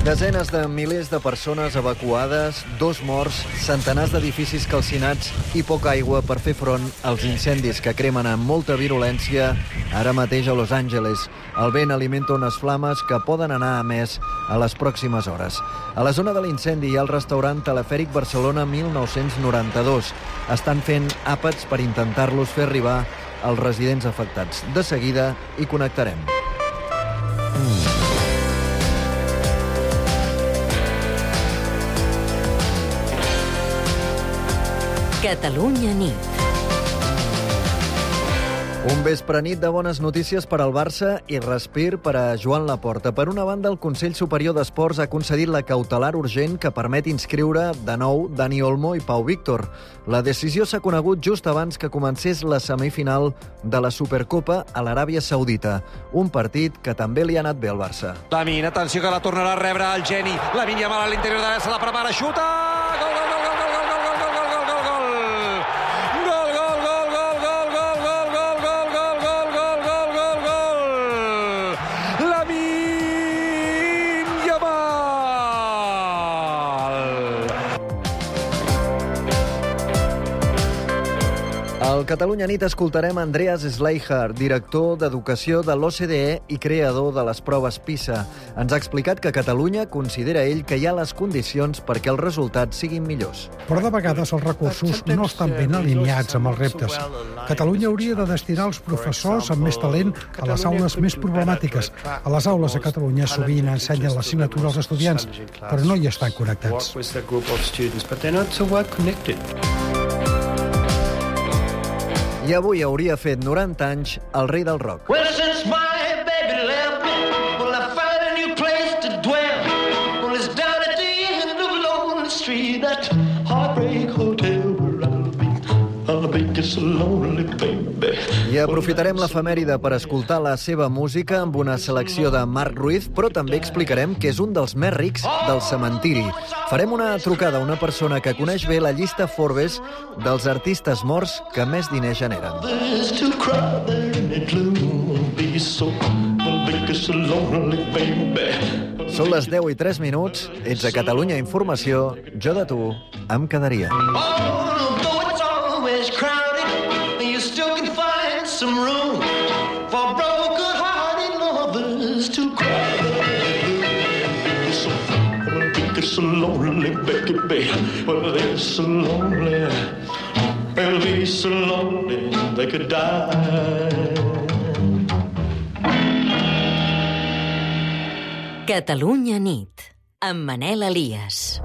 Desenes de milers de persones evacuades, 2 morts, centenars d'edificis calcinats i poca aigua per fer front als incendis que cremen amb molta virulència ara mateix a Los Angeles. El vent alimenta unes flames que poden anar a més a les pròximes hores. A la zona de l'incendi hi ha el restaurant Telefèric Barcelona 1992. Estan fent àpats per intentar-los fer arribar als residents afectats. De seguida hi connectarem. Catalunya nit. Un vespre nit de bones notícies per al Barça i respir per a Joan Laporta. Per una banda, el Consell Superior d'Esports ha concedit la cautelar urgent que permet inscriure de nou Dani Olmo i Pau Víctor. La decisió s'ha conegut just abans que comencés la semifinal de la Supercopa a l'Aràbia Saudita. Un partit que també li ha anat bé al Barça. Lamin, atenció que la tornarà a rebre el Geni. Lamin Yamal a l'interior d'àrea, se la prepara, xuta! Gol, gol, gol, gol, gol, gol, gol, gol, gol, gol, gol, gol! Al Catalunya Nit escoltarem Andreas Schleicher, director d'Educació de l'OCDE i creador de les proves PISA. Ens ha explicat que Catalunya considera ell que hi ha les condicions perquè els resultats siguin millors. Però de vegades els recursos no estan ben alineats amb els reptes. Catalunya hauria de destinar els professors amb més talent a les aules més problemàtiques. A les aules de Catalunya sovint ensenyen l'assignatura als estudiants, però no hi estan connectats. I avui hauria fet 90 anys el rei del rock. Well, since my baby left, well, I found a new place to dwell. Well, it's down at the end of Lonely Street, that heartbreak hotel where I'll be just a lonely baby. I aprofitarem l'efemèride per escoltar la seva música amb una selecció de Marc Ruiz, però també explicarem que és un dels més rics del cementiri. Farem una trucada a una persona que coneix bé la llista Forbes dels artistes morts que més diners generen. Són les 10:03, ets a Catalunya Informació, jo de tu em quedaria. Some room for broken-hearted lovers to cry. They're so lonely, baby. Well, they're so lonely. They'll be so lonely they could die. Catalunya nit, amb Manel Elias.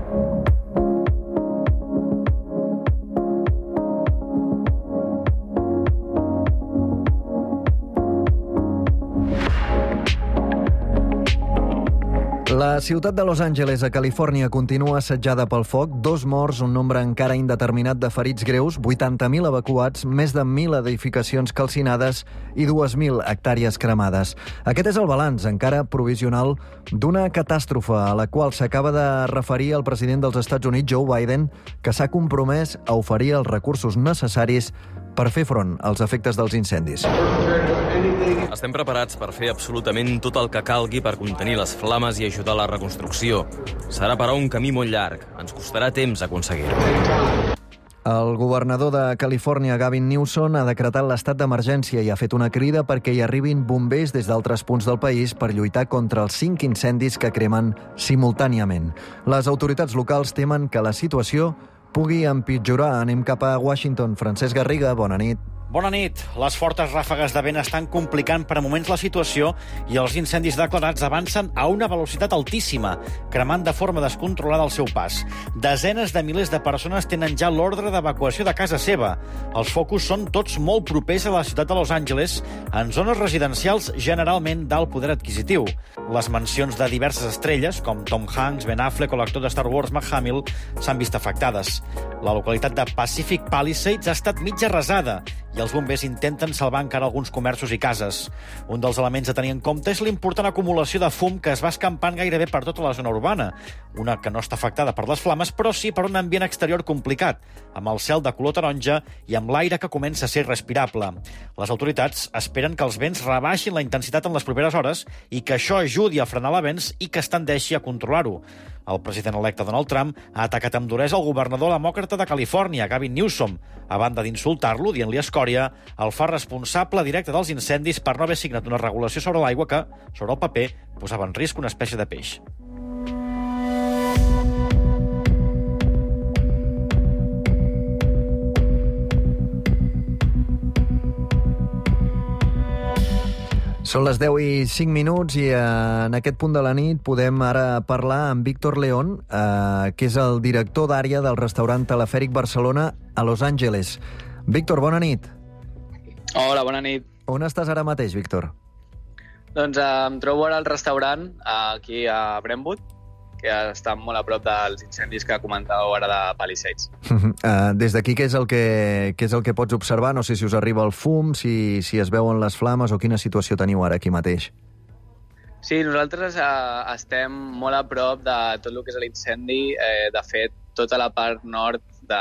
La ciutat de Los Angeles, a Califòrnia, continua assetjada pel foc. 2 morts, un nombre encara indeterminat de ferits greus, 80.000 evacuats, més de 1.000 edificacions calcinades i 2.000 hectàrees cremades. Aquest és el balanç, encara provisional, d'una catàstrofe a la qual s'acaba de referir el president dels Estats Units, Joe Biden, que s'ha compromès a oferir els recursos necessaris per fer front als efectes dels incendis. Estem preparats per fer absolutament tot el que calgui per contenir les flames i ajudar a la reconstrucció. Serà, però, un camí molt llarg. Ens costarà temps aconseguir-ho. El governador de Califòrnia, Gavin Newsom, ha decretat l'estat d'emergència i ha fet una crida perquè hi arribin bombers des d'altres punts del país per lluitar contra els 5 incendis que cremen simultàniament. Les autoritats locals temen que la situació pugui empitjorar. Anem cap a Washington. Francesc Garriga, bona nit. Bona nit. Les fortes ràfegues de vent estan complicant per a moments la situació i els incendis declarats avancen a una velocitat altíssima, cremant de forma descontrolada el seu pas. Desenes de milers de persones tenen ja l'ordre d'evacuació de casa seva. Els focus són tots molt propers a la ciutat de Los Angeles, en zones residencials generalment d'alt poder adquisitiu. Les mansions de diverses estrelles, com Tom Hanks, Ben Affleck o l'actor de Star Wars Mark Hamill, s'han vist afectades. La localitat de Pacific Palisades ha estat mig arrasada i els bombers intenten salvar encara alguns comerços i cases. Un dels elements a tenir en compte és l'important acumulació de fum que es va escampant gairebé per tota la zona urbana, una que no està afectada per les flames, però sí per un ambient exterior complicat, amb el cel de color taronja i amb l'aire que comença a ser respirable. Les autoritats esperen que els vents rebaixin la intensitat en les properes hores i que això ajudi a frenar l'avenç i que es tendeixi a controlar-ho. El president electe Donald Trump ha atacat amb duresa el governador demòcrata de Califòrnia, Gavin Newsom. A banda d'insultar-lo, dient-li escòria, el fa responsable directe dels incendis per no haver signat una regulació sobre l'aigua que, sobre el paper, posava en risc una espècie de peix. Són les 10:05 i en aquest punt de la nit podem ara parlar amb Víctor León, que és el director d'àrea del restaurant Telefèric Barcelona a Los Angeles. Víctor, bona nit. Hola, bona nit. On estàs ara mateix, Víctor? Doncs em trobo ara al restaurant, aquí a Brentwood, que està molt a prop dels incendis que comentàveu ara de Palisades. Des d'aquí, què és el que pots observar? No sé si us arriba el fum, si es veuen les flames o quina situació teniu ara aquí mateix. Sí, nosaltres estem molt a prop de tot el que és l'incendi. De fet, tota la part nord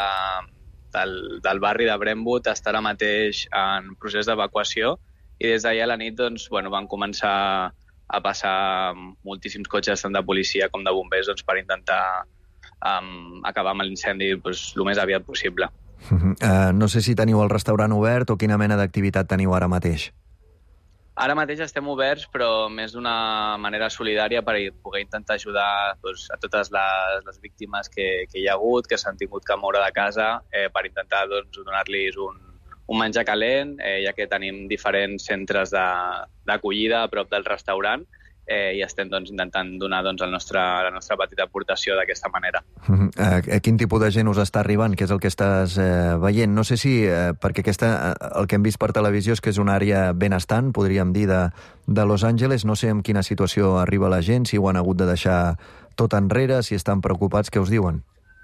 del barri de Brentwood està ara mateix en procés d'evacuació i des d'ahir a la nit van començar a passar moltíssims cotxes tant de policia com de bombers per intentar acabar amb l'incendi el més aviat possible. No sé si teniu el restaurant obert o quina mena d'activitat teniu ara mateix. Ara mateix estem oberts, però més d'una manera solidària per poder intentar ajudar a totes les víctimes que hi ha hagut, que s'han tingut que moure de casa, per intentar donar-los un menjar calent, ja que tenim diferents centres d'acollida a prop del restaurant i estem intentant donar la nostra petita aportació d'aquesta manera. Quin tipus de gent us està arribant? Què és el que estàs veient? No sé si, perquè el que hem vist per televisió és que és una àrea benestant, podríem dir, de Los Angeles. No sé en quina situació arriba la gent, si ho han hagut de deixar tot enrere, si estan preocupats, què us diuen?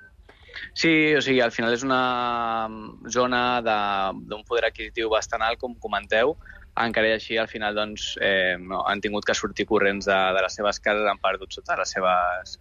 Sí, o sigui, al final és una zona d'un poder adquisitiu bastant alt, com comenteu. Encara i així, al final, han tingut que sortir corrents de les seves cases, han perdut totes les seves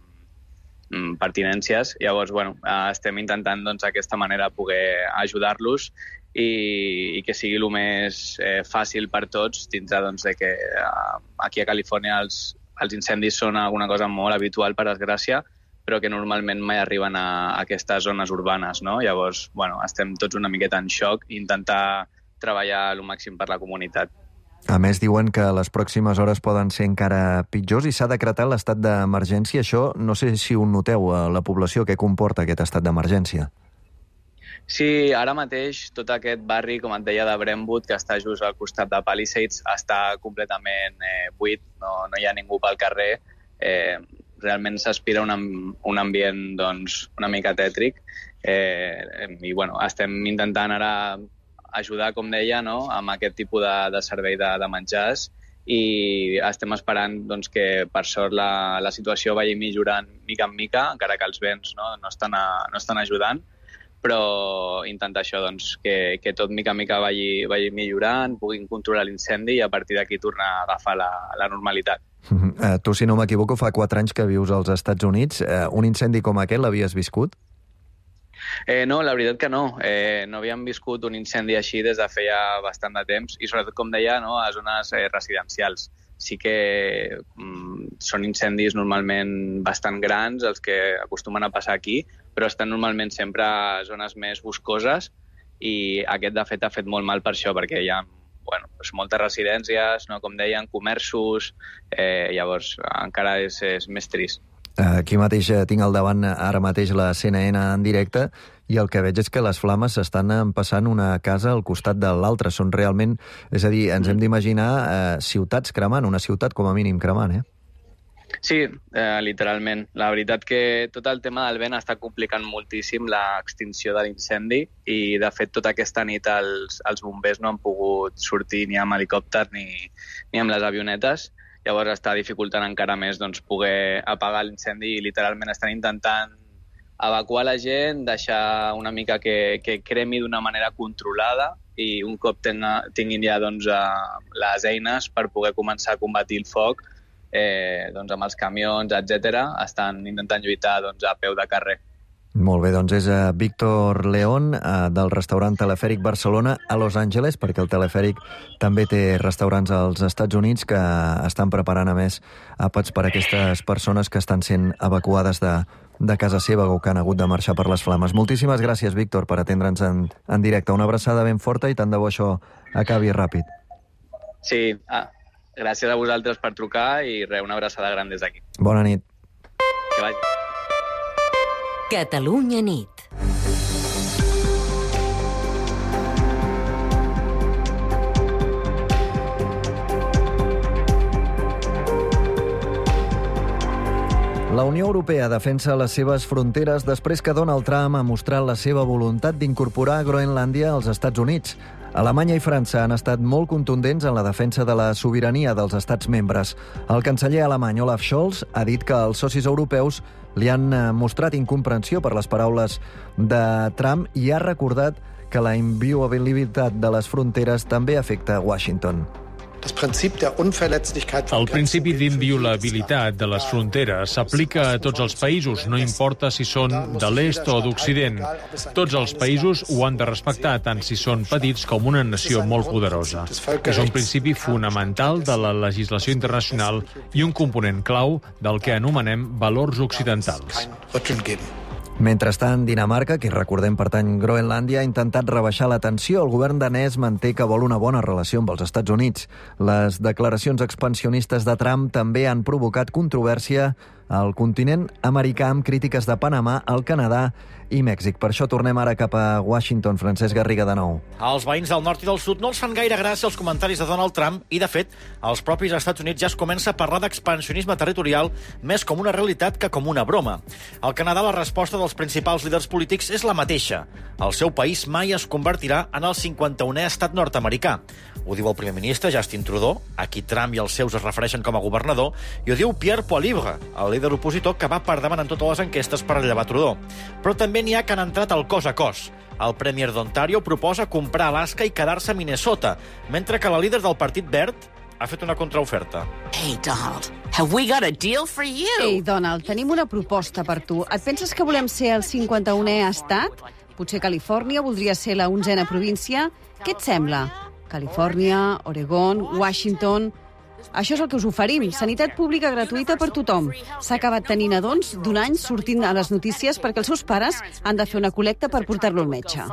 pertinències. Llavors, estem intentant d'aquesta manera poder ajudar-los i que sigui el més fàcil per tots, dintre de que aquí a Califòrnia els incendis són alguna cosa molt habitual, per desgràcia, però que normalment mai arriben a aquestes zones urbanes, no? Llavors, estem tots una miqueta en xoc i intentar treballar al màxim per la comunitat. A més, diuen que les pròximes hores poden ser encara pitjors i s'ha decretat l'estat d'emergència. Això, no sé si ho noteu a la població, què comporta aquest estat d'emergència? Sí, ara mateix tot aquest barri, com et deia, de Brentwood, que està just al costat de Palisades, està completament buit, no hi ha ningú pel carrer. Realment s'aspira un ambient una mica tètric i estem intentant ara ajudar, com deia, amb aquest tipus de servei de menjars i estem esperant que per sort la situació vagi millorant mica en mica, encara que els vents no estan ajudant, però intentar això, que tot mica en mica vagi millorant, puguin controlar l'incendi i a partir d'aquí tornar a agafar la normalitat. Tu, si no m'equivoco, fa 4 anys que vius als Estats Units. Un incendi com aquest l'havies viscut? No, la veritat que no. No havíem viscut un incendi així des de feia bastant de temps i sobretot, com deia, a zones residencials. Sí que són incendis normalment bastant grans, els que acostumen a passar aquí, però estan normalment sempre a zones més boscoses i aquest, de fet, ha fet molt mal per això, perquè hi ha moltes residències, com deien, comerços, llavors encara és més trist. Aquí mateix tinc al davant ara mateix la CNN en directe i el que veig és que les flames s'estan empassant una casa al costat de l'altra. Són realment, és a dir, ens hem d'imaginar ciutats cremant, una ciutat com a mínim cremant, Sí, literalment. La veritat que tot el tema del vent està complicant moltíssim l'extinció de l'incendi i, de fet, tota aquesta nit els bombers no han pogut sortir ni amb helicòpter ni amb les avionetes. Llavors està dificultant encara més poder apagar l'incendi i literalment estan intentant evacuar la gent, deixar una mica que cremi d'una manera controlada i un cop tinguin ja doncs, les eines per poder començar a combatir el foc doncs, amb els camions, etc. Estan intentant lluitar doncs, a peu de carrer. Molt bé, doncs és Víctor León del restaurant Telefèric Barcelona a Los Angeles, perquè el Telefèric també té restaurants als Estats Units que estan preparant, a més, àpats per a aquestes persones que estan sent evacuades de casa seva o que han hagut de marxar per les flames. Moltíssimes gràcies, Víctor, per atendre'ns en directe. Una abraçada ben forta i tant de bo això acabi ràpid. Sí, gràcies a vosaltres per trucar i una abraçada gran des d'aquí. Bona nit. Que vagi. Catalunya nit. La Unió Europea defensa les seves fronteres després que Donald Trump ha mostrat la seva voluntat d'incorporar Groenlàndia als Estats Units. Alemanya i França han estat molt contundents en la defensa de la sobirania dels estats membres. El canceller alemany Olaf Scholz ha dit que els socis europeus li han mostrat incomprensió per les paraules de Trump i ha recordat que la inviolabilitat de les fronteres també afecta Washington. El principi d'inviolabilitat de les fronteres s'aplica a tots els països, no importa si són de l'est o d'occident. Tots els països ho han de respectar, tant si són petits com una nació molt poderosa. És un principi fonamental de la legislació internacional i un component clau del que anomenem valors occidentals. Mentrestant, Dinamarca, que recordem pertany Groenlàndia, ha intentat rebaixar la tensió. El govern danès manté que vol una bona relació amb els Estats Units. Les declaracions expansionistes de Trump també han provocat controvèrsia al continent americà amb crítiques de Panamà, el Canadà i Mèxic. Per això tornem ara cap a Washington. Francesc Garriga, de nou. Els veïns del nord i del sud no els fan gaire gràcia els comentaris de Donald Trump i, de fet, els propis Estats Units ja es comença a parlar d'expansionisme territorial més com una realitat que com una broma. Al Canadà, la resposta dels principals líders polítics és la mateixa. El seu país mai es convertirà en el 51è estat nord-americà. Ho diu el primer ministre Justin Trudeau, a qui Trump i els seus es refereixen com a governador, i ho diu Pierre Poilievre, el líder opositor que va per davant en totes les enquestes per rellevar Trudeau. Però també n'hi ha que han entrat al cos a cos. El premier d'Ontario proposa comprar Alaska i quedar-se a Minnesota, mentre que la líder del Partit Verd ha fet una contraoferta. Hey, Donald, have we got a deal for you? Ei, Donald, tenim una proposta per tu. Et penses que volem ser el 51è estat? Potser Califòrnia voldria ser la 11a província? Què et sembla? Califòrnia, Oregon, Washington... Això és el que us oferim, sanitat pública gratuïta per tothom. S'ha acabat tenint nadons d'un any sortint a les notícies perquè els seus pares han de fer una col·lecta per portar-lo al metge.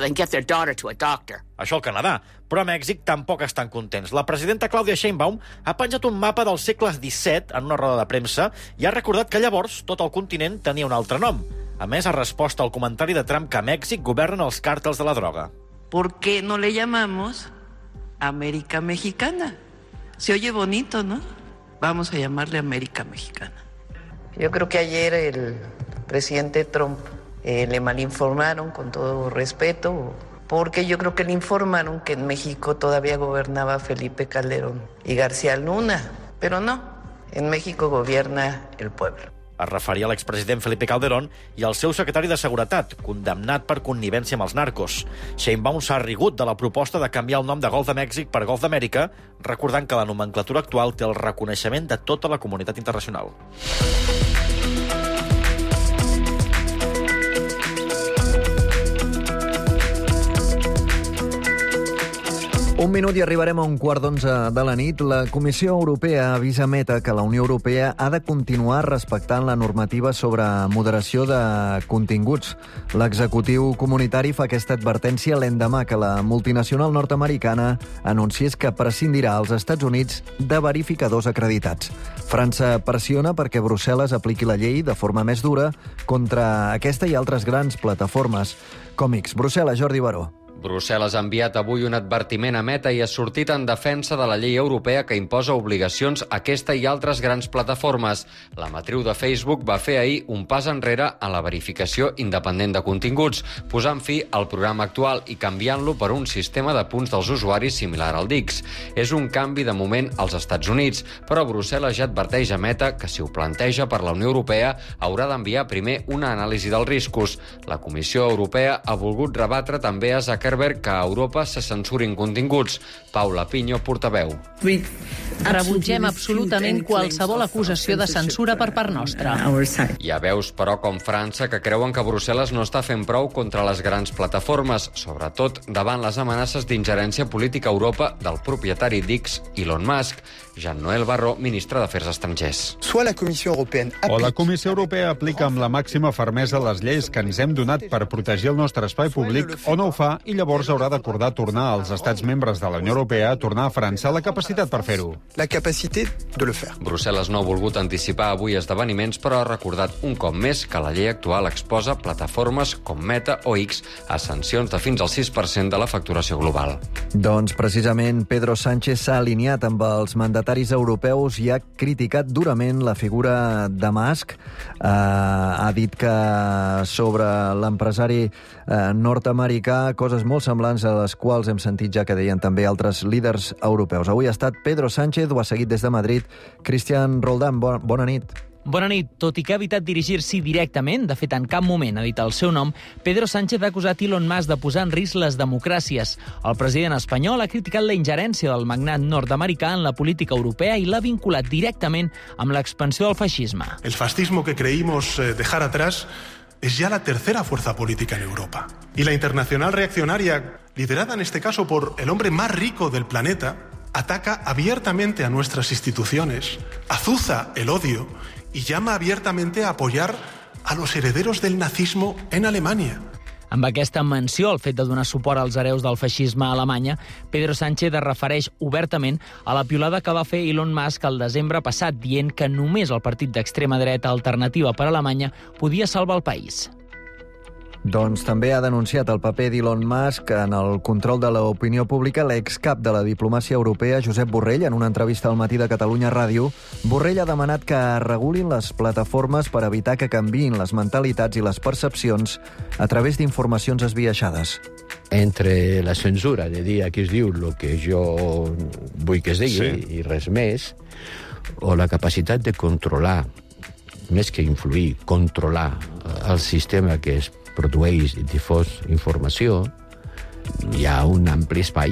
Això al Canadà, però a Mèxic tampoc estan contents. La presidenta Claudia Sheinbaum ha penjat un mapa del segle XVII en una roda de premsa i ha recordat que llavors tot el continent tenia un altre nom. A més, ha respost al comentari de Trump que a Mèxic governen els càrtels de la droga. ¿Por qué no le llamamos América Mexicana? Se oye bonito, ¿no? Vamos a llamarle América Mexicana. Yo creo que ayer el presidente Trump le malinformaron, con todo respeto, porque yo creo que le informaron que en México todavía gobernaba Felipe Calderón y García Luna, pero no, en México gobierna el pueblo. Es referia a l'expresident Felipe Calderón i al seu secretari de Seguretat, condemnat per connivència amb els narcos. Sheinbaum s'ha rigut de la proposta de canviar el nom de Golf de Mèxic per Golf d'Amèrica, recordant que la nomenclatura actual té el reconeixement de tota la comunitat internacional. Un minut i arribarem a 1:15 de la nit. La Comissió Europea avisa Meta que la Unió Europea ha de continuar respectant la normativa sobre moderació de continguts. L'executiu comunitari fa aquesta advertència l'endemà que la multinacional nord-americana anunciés que prescindirà als Estats Units de verificadors acreditats. França pressiona perquè Brussel·les apliqui la llei de forma més dura contra aquesta i altres grans plataformes com X. Brussel·les, Jordi Baró. Brussel·les ha enviat avui un advertiment a Meta i ha sortit en defensa de la llei europea que imposa obligacions a aquesta i altres grans plataformes. La matriu de Facebook va fer ahir un pas enrere en la verificació independent de continguts, posant fi al programa actual i canviant-lo per un sistema de punts dels usuaris similar al DIX. És un canvi de moment als Estats Units, però Brussel·les ja adverteix a Meta que si ho planteja per la Unió Europea haurà d'enviar primer una anàlisi dels riscos. La Comissió Europea ha volgut rebatre també a Zuckerberg que a Europa se censurin continguts. Paula Piño, portaveu. Rebutgem absolutament qualsevol acusació de censura per part nostra. Hi ha veus, però, com França, que creuen que Brussel·les no està fent prou contra les grans plataformes, sobretot davant les amenaces d'ingerència política a Europa del propietari d'X, Elon Musk. Jean-Noël Barrot, ministre d'Afers Estrangers. O la Comissió Europea aplica amb la màxima fermesa les lleis que ens hem donat per protegir el nostre espai públic, o no ho fa, i llavors haurà d'acordar tornar als estats membres de la Unió Europea a tornar a França la capacitat per fer-ho. Brussel·les no ha volgut anticipar avui esdeveniments, però ha recordat un cop més que la llei actual exposa plataformes com Meta o X a sancions de fins al 6% de la facturació global. Doncs precisament Pedro Sánchez s'ha alineat amb els mandataris europeus i ha criticat durament la figura de Musk. Ha dit que sobre l'empresari nord-americà coses molt semblants a les quals hem sentit ja que deien també altres líders europeus. Avui ha estat Pedro Sánchez, ho ha seguit des de Madrid. Cristian Roldán, bona nit. Bona nit. Tot i que ha evitat dirigir-s'hi directament, de fet en cap moment ha dit el seu nom, Pedro Sánchez ha acusat Elon Musk de posar en risc les democràcies. El president espanyol ha criticat la ingerència del magnat nord-americà en la política europea i l'ha vinculat directament amb l'expansió del feixisme. El fascismo que creímos dejar atrás es ya la tercera fuerza política en Europa. Y la internacional reaccionaria, liderada en este caso por el hombre más rico del planeta, ataca abiertamente a nuestras instituciones, azuza el odio y llama abiertamente a apoyar a los herederos del nazismo en Alemania. Amb aquesta menció al fet de donar suport als hereus del feixisme a Alemanya, Pedro Sánchez es refereix obertament a la piulada que va fer Elon Musk el desembre passat, dient que només el partit d'extrema dreta Alternativa per Alemanya podia salvar el país. Doncs també ha denunciat el paper d'Elon Musk en el control de l'opinió pública l'excap de la diplomàcia europea, Josep Borrell, en una entrevista al Matí de Catalunya Ràdio. Borrell ha demanat que regulin les plataformes per evitar que canviïn les mentalitats i les percepcions a través d'informacions esbiaixades. Entre la censura de dir aquí es diu el que jo vull que es digui i res més, o la capacitat de controlar, més que influir, controlar el sistema que es produeix i difós informació, hi ha un ampli espai.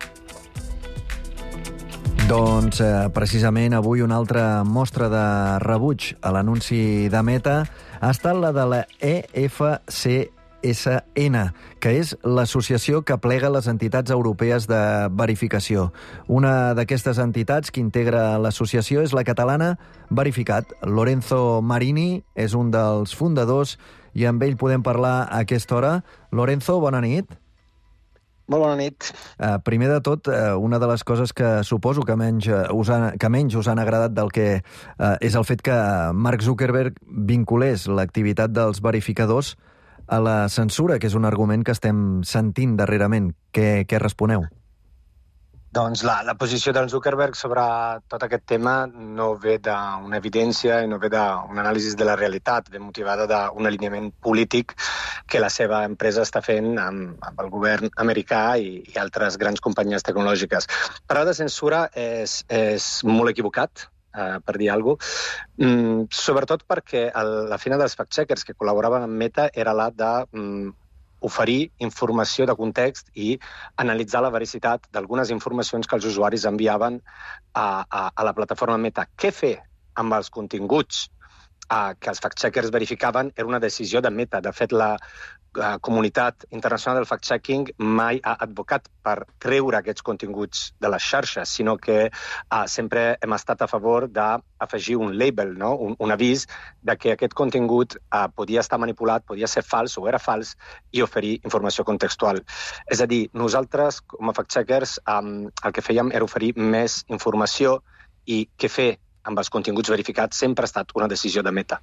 Doncs precisament avui una altra mostra de rebuig a l'anunci de Meta ha estat la de la EFCSN, que és l'associació que plega les entitats europees de verificació. Una d'aquestes entitats que integra l'associació és la catalana Verificat. Lorenzo Marini és un dels fundadors i amb ell podem parlar a aquesta hora. Lorenzo, bona nit. Molt bona nit. Primer de tot, una de les coses que suposo que menys us han agradat del que és el fet que Mark Zuckerberg vinculés l'activitat dels verificadors a la censura, que és un argument que estem sentint darrerament. Què responeu? Doncs la posició d'en Zuckerberg sobre tot aquest tema no ve d'una evidència i no ve d'una anàlisi de la realitat, ve motivada d'un alineament polític que la seva empresa està fent amb el govern americà i altres grans companyies tecnològiques. Parlar de censura és molt equivocat, per dir alguna cosa, sobretot perquè la feina dels fact-checkers que col·laboraven amb Meta era la de oferir informació de context i analitzar la veracitat d'algunes informacions que els usuaris enviaven a la plataforma Meta. Què fer amb els continguts que els fact-checkers verificaven era una decisió de Meta. De fet, la comunitat internacional del fact-checking mai ha advocat per treure aquests continguts de les xarxes, sinó que sempre hem estat a favor d'afegir un label, no? un avís de que aquest contingut podia estar manipulat, podia ser fals o era fals i oferir informació contextual. És a dir, nosaltres, com a fact-checkers, el que fèiem era oferir més informació i què fer amb els continguts verificats sempre ha estat una decisió de Meta.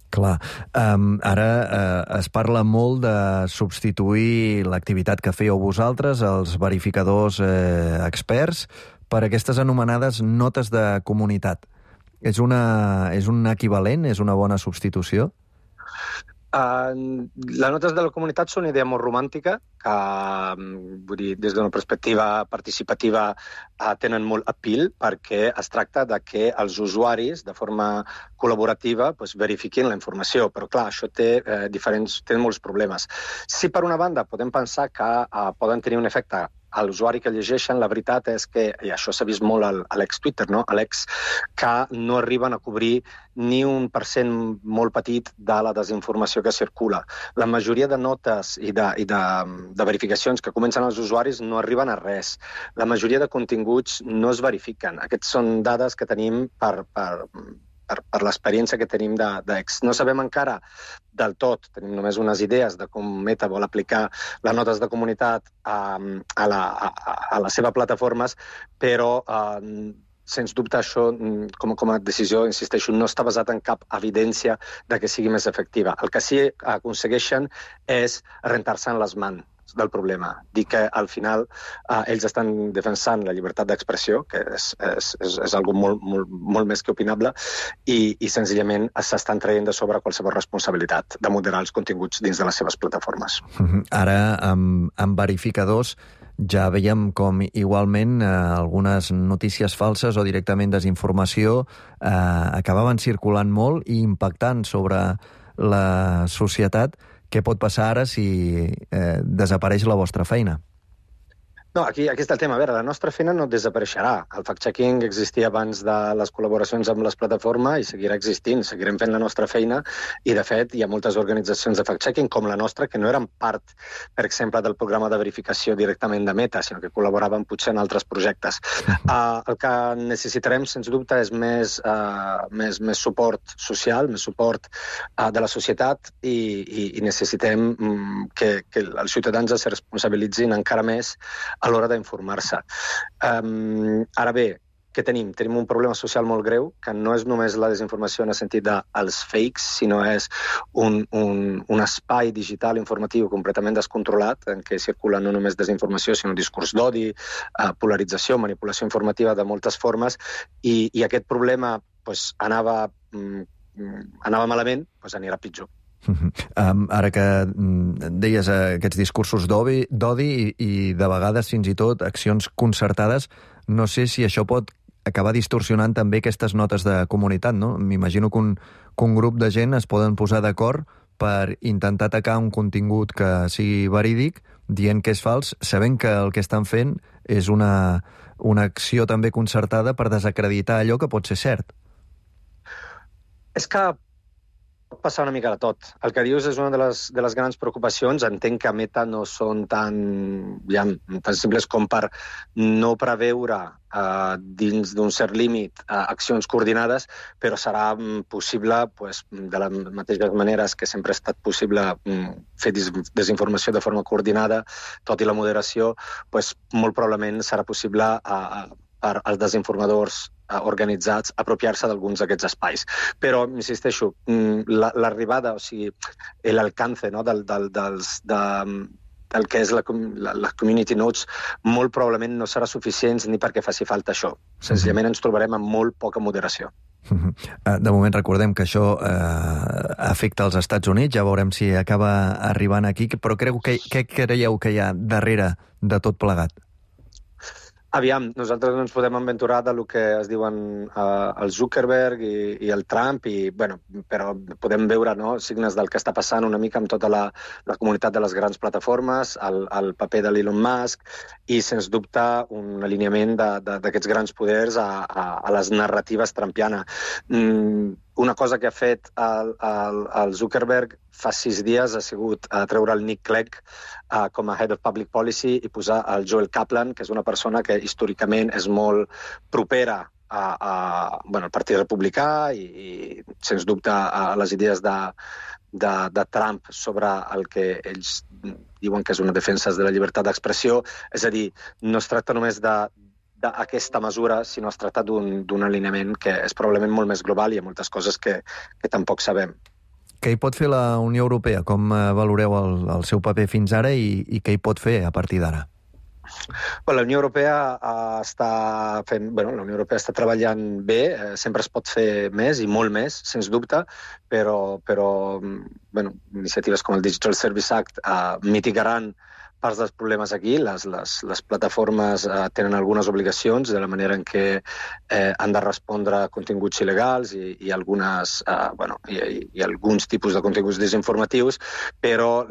Clar. Ara es parla molt de substituir l'activitat que fèieu vosaltres, els verificadors experts, per aquestes anomenades notes de comunitat. És un equivalent? És una bona substitució? Les notes de la comunitat són una idea molt romàntica, que vull dir, des d'una perspectiva participativa tenen molt appeal, perquè es tracta de que els usuaris, de forma col·laborativa, verifiquin la informació. Però, clar, això té molts problemes. Si, per una banda, podem pensar que poden tenir un efecte a l'usuari que llegeixen, la veritat és que, i això s'ha vist molt a l'ex-Twitter, no? A l'ex, que no arriben a cobrir ni 1% molt petit de la desinformació que circula. La majoria de notes i de verificacions que comencen als usuaris no arriben a res. La majoria de continguts no es verifiquen. Aquestes són dades que tenim per l'experiència que tenim d'ex. No sabem encara del tot, tenim només unes idees de com Meta vol aplicar les notes de comunitat a les seves plataformes, però sens dubte això, com a decisió, insisteixo, no està basat en cap evidència de que sigui més efectiva. El que sí aconsegueixen és rentar-se en les mans del problema. Dir que al final ells estan defensant la llibertat d'expressió, que és algo molt més que opinable, i senzillament s'estan traient de sobre qualsevol responsabilitat de moderar els continguts dins de les seves plataformes. Ara, amb verificadors, ja veiem com igualment algunes notícies falses o directament desinformació acabaven circulant molt i impactant sobre la societat. Què pot passar ara si desapareix la vostra feina? No, aquí està el tema. A veure, la nostra feina no desapareixerà. El fact-checking existia abans de les col·laboracions amb les plataformes i seguirà existint. Seguirem fent la nostra feina i, de fet, hi ha moltes organitzacions de fact-checking com la nostra que no eren part, per exemple, del programa de verificació directament de Meta, sinó que col·laboraven potser en altres projectes. El que necessitarem, sens dubte, és més suport social, més suport de la societat i necessitem que els ciutadans es responsabilitzin encara més a l'hora d'informar-se. Ara bé, què tenim? Tenim un problema social molt greu, que no és només la desinformació en el sentit dels fakes, sinó és un espai digital informatiu completament descontrolat, en què circula no només desinformació, sinó un discurs d'odi, polarització, manipulació informativa de moltes formes, i aquest problema anava malament, anirà pitjor. Ara que deies aquests discursos d'odi i de vegades fins i tot accions concertades, no sé si això pot acabar distorsionant també aquestes notes de comunitat, no? M'imagino que un grup de gent es poden posar d'acord per intentar atacar un contingut que sigui verídic, dient que és fals, sabent que el que estan fent és una acció també concertada per desacreditar allò que pot ser cert. És que pot passar una mica de tot. El que dius és una de les grans preocupacions. Entenc que a Meta no són tan simples com per no preveure dins d'un cert límit accions coordinades, però serà possible, de les mateixes maneres que sempre ha estat possible fer desinformació de forma coordinada, tot i la moderació, molt probablement serà possible per als desinformadors organitzats apropiar-se d'alguns d'aquests espais. Però, insisteixo, l'arribada, o sigui, l'alcance del que és la community notes molt probablement no serà suficient ni perquè faci falta això. Senzillament ens trobarem amb molt poca moderació. De moment recordem que això afecta als Estats Units, ja veurem si acaba arribant aquí, però què creieu que hi ha darrere de tot plegat? Aviam, nosaltres no ens podem aventurar del que es diuen el Zuckerberg i el Trump, però podem veure signes del que està passant una mica amb tota la comunitat de les grans plataformes, el paper de l'Elon Musk i, sens dubte, un alineament d'aquests grans poders a les narratives trumpianes. Una cosa que ha fet el Zuckerberg fa 6 dies ha sigut treure el Nick Clegg com a Head of Public Policy i posar el Joel Kaplan, que és una persona que històricament és molt propera al Partit Republicà i sens dubte, a les idees de Trump sobre el que ells diuen que és una defensa de la llibertat d'expressió. És a dir, no es tracta només d'aquesta mesura, sinó es tracta d'un alineament que és probablement molt més global i hi ha moltes coses que tampoc sabem. Què hi pot fer la Unió Europea? Com valoreu el seu paper fins ara i què hi pot fer a partir d'ara? La Unió Europea la Unió Europea està treballant bé, sempre es pot fer més i molt més, sens dubte, però iniciatives com el Digital Service Act mitigaran parts dels problemes aquí. Les plataformes tenen algunes obligacions de la manera en què han de respondre a continguts il·legals i alguns tipus de continguts desinformatius, però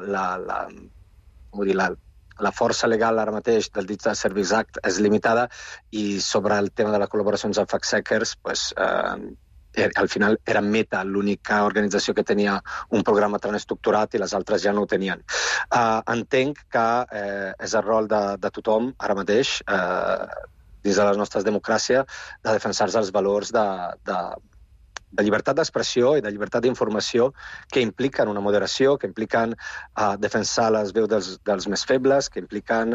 la força legal ara mateix del Digital Service Act és limitada i sobre el tema de les col·laboracions amb fact-checkers, al final era Meta l'única organització que tenia un programa tan estructurat i les altres ja no ho tenien. Entenc que és el rol de tothom ara mateix, dins de les nostres democràcies, de defensar-se els valors de llibertat d'expressió i de llibertat d'informació que impliquen una moderació, que impliquen defensar les veus dels més febles, que impliquen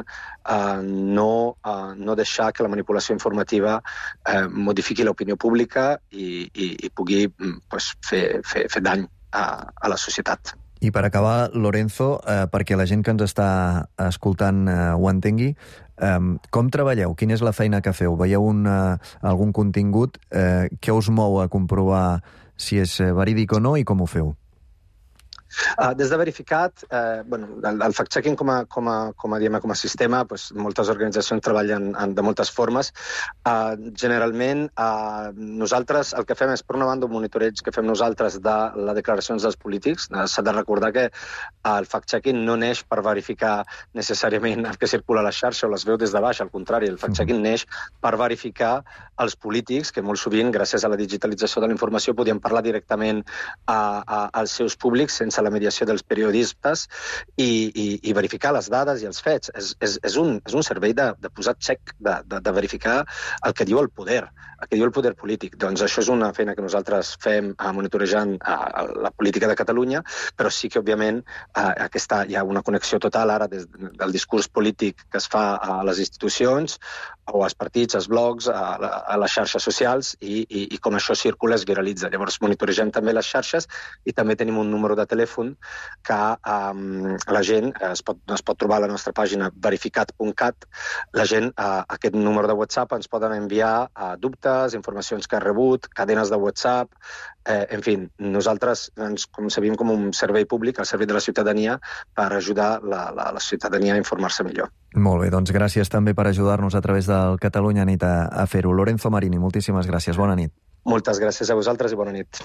no deixar que la manipulació informativa modifiqui l'opinió pública i pugui fer dany a la societat. I per acabar, Lorenzo, perquè la gent que ens està escoltant ho entengui, com treballeu? Quina és la feina que feu? Veieu algun contingut? Què us mou a comprovar si és verídic o no i com ho feu? Des de Verificat, el fact-checking com a sistema, moltes organitzacions treballen de moltes formes. Generalment, nosaltres el que fem és, per una banda, un monitoreig que fem nosaltres de les declaracions dels polítics. S'ha de recordar que el fact-checking no neix per verificar necessàriament el que circula a la xarxa o les veu des de baix, al contrari, el fact-checking neix per verificar els polítics, que molt sovint, gràcies a la digitalització de la informació, podien parlar directament als seus públics sense la mediació dels periodistes i verificar les dades i els fets. És un servei de posar check, de verificar el que diu el poder, polític. Doncs això és una feina que nosaltres fem monitorejant la política de Catalunya, però sí que, òbviament, hi ha una connexió total ara del discurs polític que es fa a les institucions, o als partits, als blogs, a les xarxes socials, i com això circula es viralitza. Llavors monitoregem també les xarxes i també tenim un número de telèfon que la gent es pot trobar a la nostra pàgina verificat.cat. La gent a aquest número de WhatsApp ens poden enviar dubtes, informacions que ha rebut, cadenes de WhatsApp. En fi, nosaltres ens concebim com un servei públic al servei de la ciutadania per ajudar la ciutadania a informar-se millor. Molt bé, doncs gràcies també per ajudar-nos a través del Catalunya Nit a fer-ho. Lorenzo Marini, moltíssimes gràcies. Bona nit. Moltes gràcies a vosaltres i bona nit.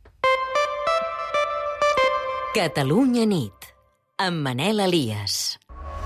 Catalunya Nit, amb Manel Elias.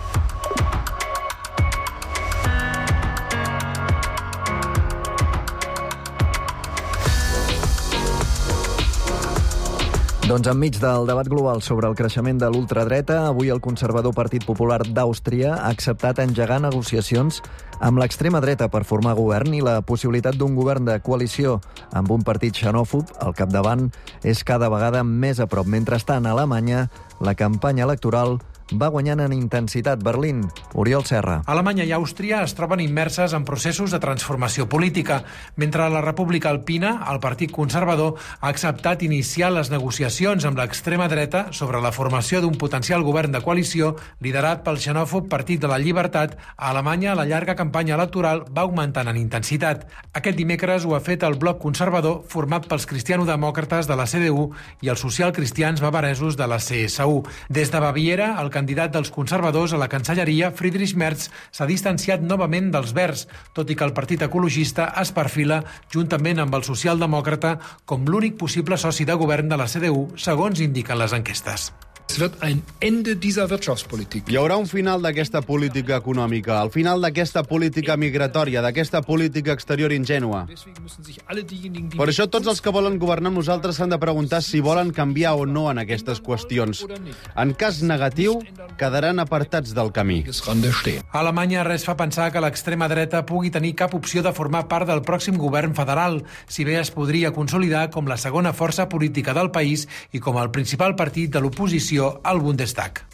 Doncs enmig del debat global sobre el creixement de l'ultradreta, avui el conservador Partit Popular d'Àustria ha acceptat engegar negociacions amb l'extrema dreta per formar govern, i la possibilitat d'un govern de coalició amb un partit xenòfob al capdavant és cada vegada més a prop. Mentrestant, a Alemanya, la campanya electoral va guanyant en intensitat. Berlín, Oriol Serra. Alemanya i Àustria es troben immerses en processos de transformació política. Mentre a la República Alpina, el Partit Conservador ha acceptat iniciar les negociacions amb l'extrema dreta sobre la formació d'un potencial govern de coalició liderat pel xenòfob Partit de la Llibertat. A Alemanya, la llarga campanya electoral va augmentant en intensitat. Aquest dimecres ho ha fet el bloc conservador format pels cristianodemòcrates de la CDU i els socialcristians bavaresos de la CSU. Des de Baviera, el candidat dels conservadors a la cancelleria, Friedrich Merz, s'ha distanciat novament dels Verds, tot i que el partit ecologista es perfila, juntament amb el socialdemòcrata, com l'únic possible soci de govern de la CDU, segons indiquen les enquestes. Hi haurà un final d'aquesta política econòmica, al final d'aquesta política migratòria, d'aquesta política exterior ingènua. Per això tots els que volen governar amb nosaltres s'han de preguntar si volen canviar o no en aquestes qüestions. En cas negatiu, quedaran apartats del camí. A Alemanya res fa pensar que l'extrema dreta pugui tenir cap opció de formar part del pròxim govern federal, si bé es podria consolidar com la segona força política del país i com el principal partit de l'oposició al Bundestag.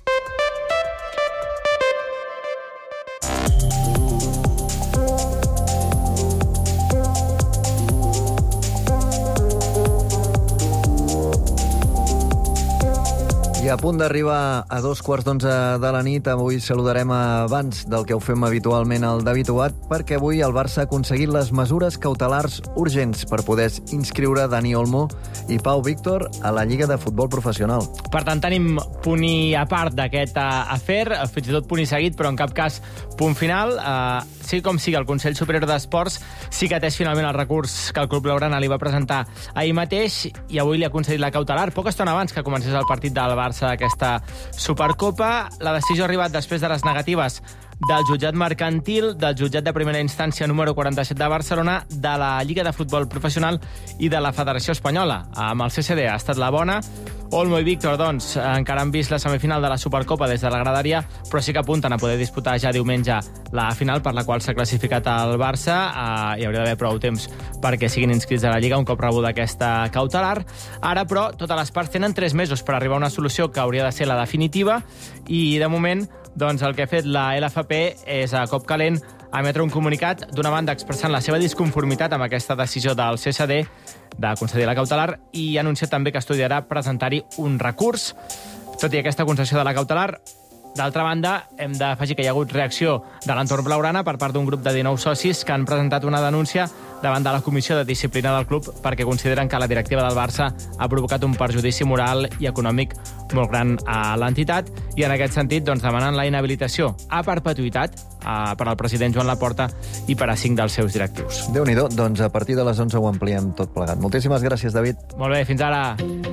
I a punt d'arribar a 11:15 de la nit, avui saludarem abans del que ho fem habitualment el David Oat, perquè avui el Barça ha aconseguit les mesures cautelars urgents per poder inscriure Dani Olmo i Pau Víctor a la Lliga de Futbol Professional. Per tant, tenim punt i a part d'aquest afer, fins i tot punt i seguit, però en cap cas punt final. Sí com sigui, el Consell Superior d'Esports sí que ha atès finalment el recurs que el Club Blaugrana li va presentar ahir mateix i avui li ha concedit la cautelar, poca estona abans que comencés el partit del Barça d'aquesta Supercopa. La decisió ha arribat després de les negatives del jutjat mercantil, del jutjat de primera instància número 47 de Barcelona, de la Lliga de Futbol Professional i de la Federació Espanyola. Amb el CCD ha estat la bona. Olmo i Víctor, doncs, encara han vist la semifinal de la Supercopa des de la gradària, però sí que apunten a poder disputar ja diumenge la final per la qual s'ha classificat el Barça. Hi hauria d'haver prou temps perquè siguin inscrits a la Lliga un cop rebuda aquesta cautelar. Ara, però, totes les parts tenen 3 mesos per arribar a una solució que hauria de ser la definitiva i, de moment, doncs, el que ha fet la LFP és, a cop calent, emetre un comunicat, d'una banda expressant la seva disconformitat amb aquesta decisió del CSD de concedir la cautelar i ha anunciat també que estudiarà presentar-hi un recurs. Tot i aquesta concessió de la cautelar, d'altra banda, hem d'afegir que hi ha hagut reacció de l'entorn blaugrana per part d'un grup de 19 socis que han presentat una denúncia davant de la Comissió de Disciplina del club perquè consideren que la directiva del Barça ha provocat un perjudici moral i econòmic molt gran a l'entitat i, en aquest sentit, doncs, demanen la inhabilitació a perpetuïtat per al president Joan Laporta i per a 5 dels seus directius. Déu-n'hi-do, doncs a partir de les 11 ho ampliem tot plegat. Moltíssimes gràcies, David. Molt bé, fins ara.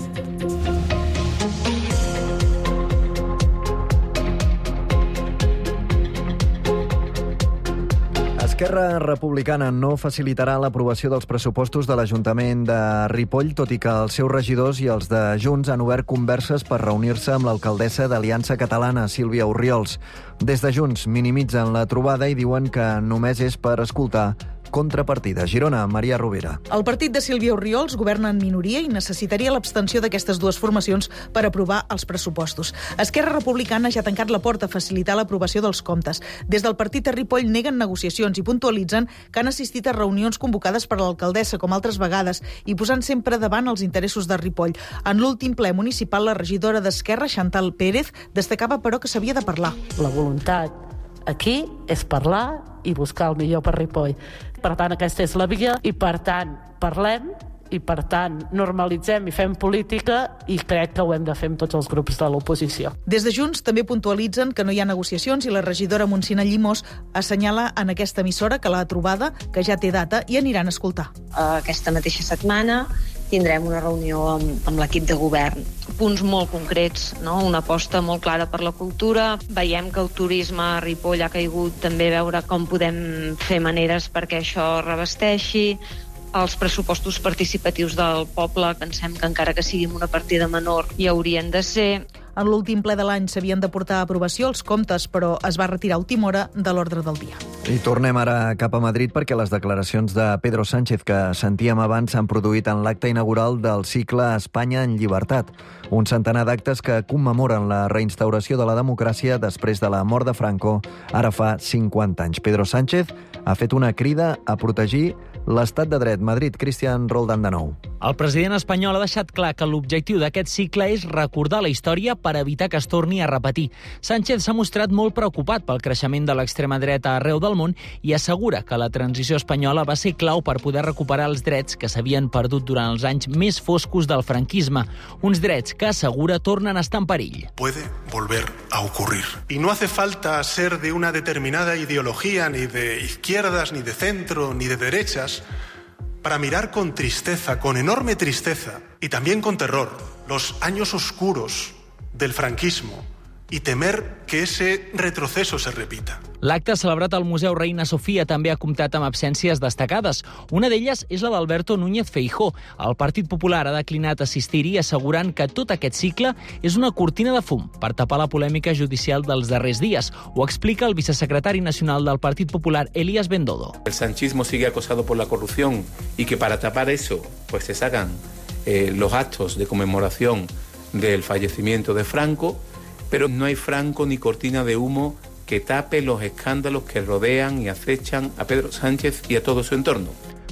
Esquerra Republicana no facilitarà l'aprovació dels pressupostos de l'Ajuntament de Ripoll, tot i que els seus regidors i els de Junts han obert converses per reunir-se amb l'alcaldessa d'Aliança Catalana, Sílvia Orriols. Des de Junts minimitzen la trobada i diuen que només és per escoltar contrapartida. Girona, Maria Rovira. El partit de Sílvia Orriols governa en minoria i necessitaria l'abstenció d'aquestes dues formacions per aprovar els pressupostos. Esquerra Republicana ja ha tancat la porta a facilitar l'aprovació dels comptes. Des del partit a Ripoll neguen negociacions i puntualitzen que han assistit a reunions convocades per l'alcaldessa, com altres vegades, i posant sempre davant els interessos de Ripoll. En l'últim ple municipal, la regidora d'Esquerra, Chantal Pérez, destacava, però, que s'havia de parlar. La voluntat aquí és parlar i buscar el millor per Ripoll. Per tant, aquesta és la via i, per tant, parlem i, per tant, normalitzem i fem política i crec que ho hem de fer amb tots els grups de l'oposició. Des de Junts també puntualitzen que no hi ha negociacions i la regidora Montsina Llimós assenyala en aquesta emissora que la trobada, que ja té data, i aniran a escoltar. Aquesta mateixa setmana tindrem una reunió amb l'equip de govern. Punts molt concrets, no? Una aposta molt clara per la cultura. Veiem que el turisme a Ripoll ha caigut, també veure com podem fer maneres perquè això revesteixi. Els pressupostos participatius del poble, pensem que encara que sigui una partida menor, hi haurien de ser. En l'últim ple de l'any s'havien de portar a aprovació els comptes, però es va retirar a última hora de l'ordre del dia. I tornem ara cap a Madrid perquè les declaracions de Pedro Sánchez que sentíem abans s'han produït en l'acte inaugural del cicle Espanya en llibertat. Un centenar d'actes que commemoren la reinstauració de la democràcia després de la mort de Franco, ara fa 50 anys. Pedro Sánchez ha fet una crida a protegir l'estat de dret. Madrid, Cristian Roldán de nou. El president espanyol ha deixat clar que l'objectiu d'aquest cicle és recordar la història per evitar que es torni a repetir. Sánchez s'ha mostrat molt preocupat pel creixement de l'extrema dreta arreu del món i assegura que la transició espanyola va ser clau per poder recuperar els drets que s'havien perdut durant els anys més foscos del franquisme. Uns drets que assegura tornen a estar en perill. Puede volver a ocurrir. Y no hace falta ser de una determinada ideología, ni de izquierdas, ni de centro, ni de derechas, para mirar con tristeza, con enorme tristeza, y también con terror, los años oscuros del franquismo y temer que ese retroceso se repita. L'acte celebrat al Museu Reina Sofia també ha comptat amb absències destacades. Una d'elles és la d'Alberto Núñez Feijóo. El Partit Popular ha declinat assistir-hi assegurant que tot aquest cicle és una cortina de fum per tapar la polèmica judicial dels darrers dies. Ho explica el vicesecretari nacional del Partit Popular, Elías Bendodo. El sanchismo sigue acosado por la corrupción y que para tapar eso pues se sacan los actos de conmemoración del fallecimiento de Franco, pero no hay Franco ni cortina de humo que tape los escándalos que rodean y acechan a Pedro Sánchez y a todo su entorno.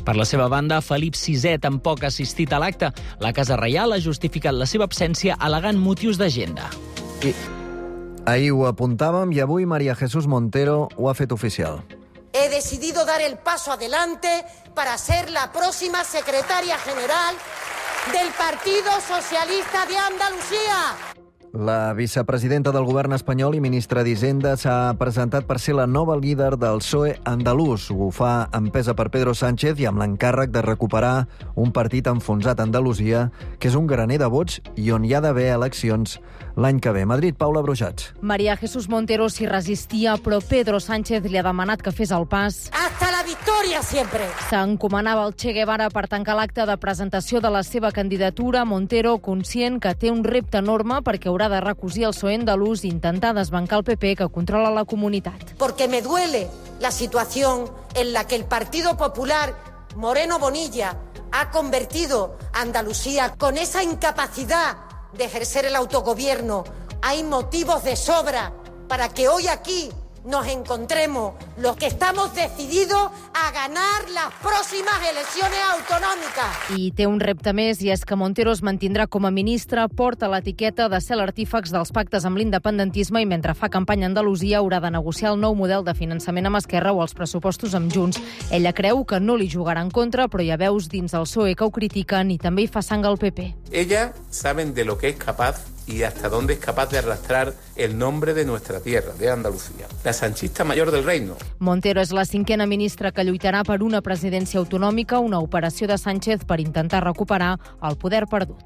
Per la seva banda, Felip VI tampoc ha assistit a l'acte. La Casa Reial ha justificat la seva absència al·legant motius d'agenda. Ahir ho apuntàvem i avui María Jesús Montero ho ha fet oficial. He decidido dar el paso adelante para ser la próxima secretaria general del Partido Socialista de Andalucía. La vicepresidenta del govern espanyol i ministra d'Hisenda s'ha presentat per ser la nova líder del PSOE andalús. Ho fa empesa per Pedro Sánchez i amb l'encàrrec de recuperar un partit enfonsat a Andalusia, que és un graner de vots i on hi ha d'haver eleccions l'any que ve. Madrid, Paula Brujats. María Jesús Montero s'hi resistia, però Pedro Sánchez li ha demanat que fes el pas. ¡Hasta la victoria siempre! S'encomanava el Che Guevara per tancar l'acte de presentació de la seva candidatura. Montero, conscient que té un repte enorme perquè haurà de recosir el PSOE andalús i intentar desbancar el PP que controla la comunitat. Porque me duele la situación en la que el Partido Popular Moreno Bonilla ha convertido a Andalucía con esa incapacidad de ejercer el autogobierno. Hay motivos de sobra para que hoy aquí nos encontremos los que estamos decididos a ganar las próximas elecciones autonòmiques. I té un repte més, i és que Montero es mantindrà com a ministra, porta l'etiqueta de ser l'artífex dels pactes amb l'independentisme i mentre fa campanya a Andalusia haurà de negociar el nou model de finançament amb Esquerra o els pressupostos amb Junts. Ella creu que no li jugarà en contra, però hi ha veus dins del PSOE que ho critiquen i també hi fa sang al PP. Ella saben de lo que es capaz y hasta dónde es capaz de arrastrar el nombre de nuestra tierra, de Andalucía. La sanchista mayor del reino. Montero és la cinquena ministra que lluitarà per una presidència autonòmica, una operació de Sánchez per intentar recuperar el poder perdut.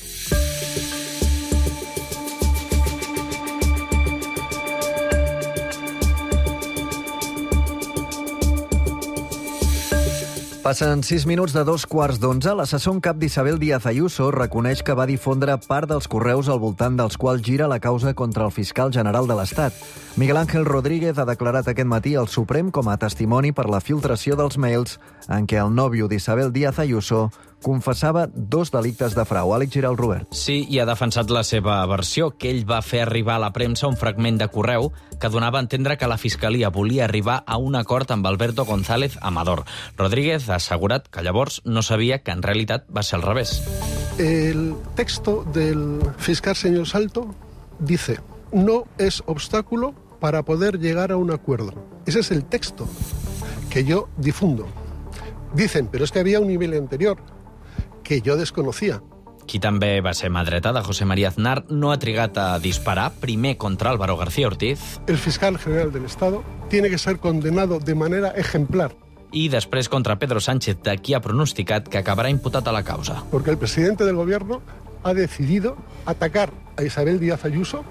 Passen 6 minuts de 2:15. L'assessor en cap d'Isabel Díaz Ayuso reconeix que va difondre part dels correus al voltant dels quals gira la causa contra el fiscal general de l'Estat. Miguel Ángel Rodríguez ha declarat aquest matí al Suprem com a testimoni per la filtració dels mails en què el nòvio d'Isabel Díaz Ayuso confessava 2 delictes de frau. Àlex Giral, Robert. Sí, i ha defensat la seva versió, que ell va fer arribar a la premsa un fragment de correu que donava a entendre que la Fiscalia volia arribar a un acord amb Alberto González Amador. Rodríguez ha assegurat que llavors no sabia que en realitat va ser al revés. El texto del fiscal señor Salto dice: no es obstáculo para poder llegar a un acuerdo. Ese es el texto que yo difundo. Dicen, pero es que había un nivel anterior que yo desconocía. Qui també va ser mà dreta de José María Aznar no ha trigat a disparar, primer contra Álvaro García Ortiz. El fiscal general del Estado tiene que ser condenado de manera ejemplar. I després contra Pedro Sánchez, de qui ha pronosticat que acabarà imputat a la causa. Porque el presidente del gobierno ha decidido atacar a Isabel Díaz Ayuso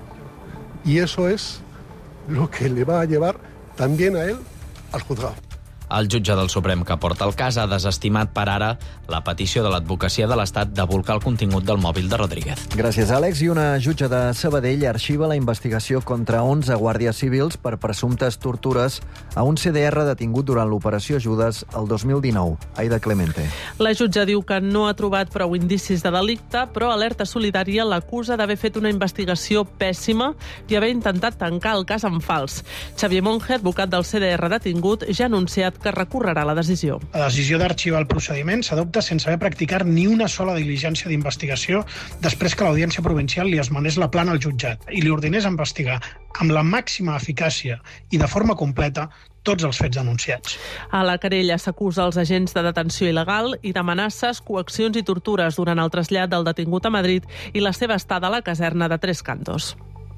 y eso es lo que le va a llevar también a él al juzgado. El jutge del Suprem que porta el cas ha desestimat per ara la petició de l'advocacia de l'Estat de volcar el contingut del mòbil de Rodríguez. Gràcies, Àlex. I una jutge de Sabadell arxiva la investigació contra 11 guàrdies civils per presumptes tortures a un CDR detingut durant l'operació Judes el 2019. Aida Clemente. La jutge diu que no ha trobat prou indicis de delicte, però Alerta Solidària l'acusa d'haver fet una investigació pèssima i haver intentat tancar el cas en fals. Xavier Monge, advocat del CDR detingut, ja ha anunciat que recorrerà la decisió. La decisió d'arxivar el procediment s'adopta sense haver practicat ni una sola diligència d'investigació després que l'Audiència Provincial li esmenés la plana al jutjat i li ordenés investigar amb la màxima eficàcia i de forma completa tots els fets denunciats. A la querella s'acusa els agents de detenció il·legal i d'amenaces, coaccions i tortures durant el trasllat del detingut a Madrid i la seva estada a la caserna de Tres Cantos.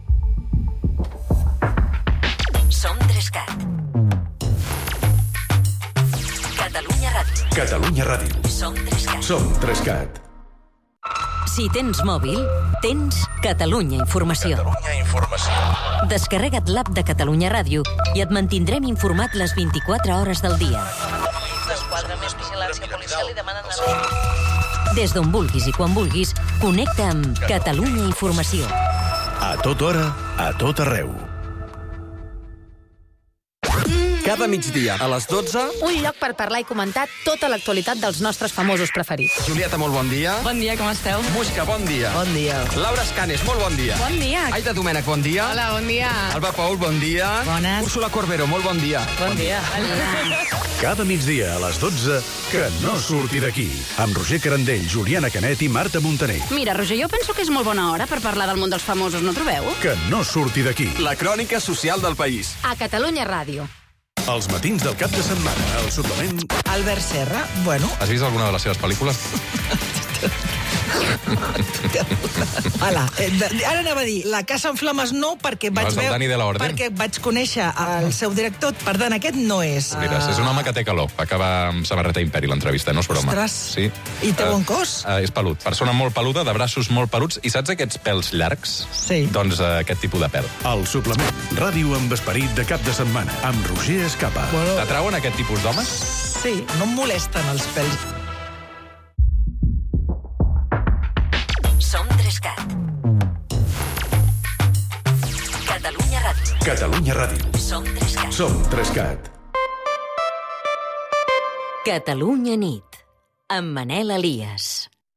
Som Trescat. Catalunya Ràdio. Catalunya Ràdio. Som Trescat. Som Trescat. Si tens mòbil, tens Catalunya Informació. Catalunya Informació. Descarrega't l'app de Catalunya Ràdio i et mantindrem informat les 24 hores del dia. D'Esquadra més vigilància policial i demanen... Des d'on vulguis i quan vulguis, connecta amb Catalunya Informació. A tota hora, a tot arreu. Cada migdia a les 12... Un lloc per parlar i comentar tota l'actualitat dels nostres famosos preferits. Julieta, molt bon dia. Bon dia, com esteu? Muixca, bon dia. Bon dia. Laura Escanes, molt bon dia. Bon dia. Aida Domènech, bon dia. Hola, bon dia. Alba Paul, bon dia. Bones. Úrsula Corbero, molt bon dia. Bon dia. Hola. Cada migdia a les 12, Que no surti d'aquí, amb Roger Carandell, Juliana Canet i Marta Montaner. Mira, Roger, jo penso que és molt bona hora per parlar del món dels famosos, no trobeu? Que no surti d'aquí. La crònica social del país. A Catalunya Ràdio. Els matins del cap de setmana, el suplement... Albert Serra, bueno... Has vist alguna de les seves pel·lícules? Hola, ara anava a dir, La casa en flames no, perquè vaig veure... Dani de la Orden. Perquè vaig conèixer el seu director. Per tant, aquest no és. Mira, és un home que té calor. Acaba amb samarreta Imperi, l'entrevista, no és broma. Ostres. Sí. I té bon cos? És pelut. Persona molt peluda, de braços molt peluts. I saps aquests pèls llargs? Sí. Doncs aquest tipus de pèl. El suplement. Ràdio amb esperit de cap de setmana, amb Roger Escapa. Bueno. T'atrauen aquest tipus d'homes? Sí, no em molesten els pèls. Som 3CAT. Catalunya Ràdio. Catalunya Ràdio. Som 3CAT. Som 3CAT. Catalunya nit. Amb Manel Elias.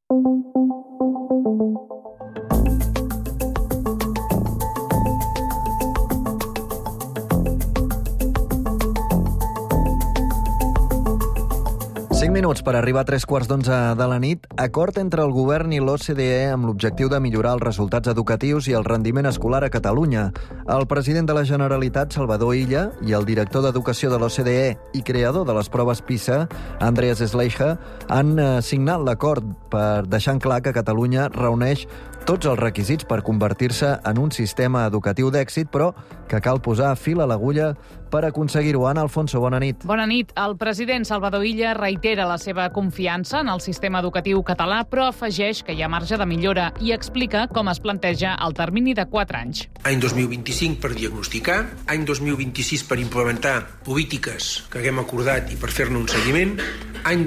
Minuts per arribar a 3:15 de la nit. Acord entre el govern i l'OCDE amb l'objectiu de millorar els resultats educatius i el rendiment escolar a Catalunya. El president de la Generalitat, Salvador Illa, i el director d'Educació de l'OCDE i creador de les proves PISA, Andreas Schleicher, han signat l'acord per deixar clar que Catalunya reuneix tots els requisits per convertir-se en un sistema educatiu d'èxit, però que cal posar fil a l'agulla per aconseguir-ho. Ana Alfonso, bona nit. Bona nit. El president Salvador Illa reitera la seva confiança en el sistema educatiu català, però afegeix que hi ha marge de millora i explica com es planteja el termini de 4 anys. Any 2025 per diagnosticar, any 2026 per implementar polítiques que haguem acordat i per fer-ne un seguiment, any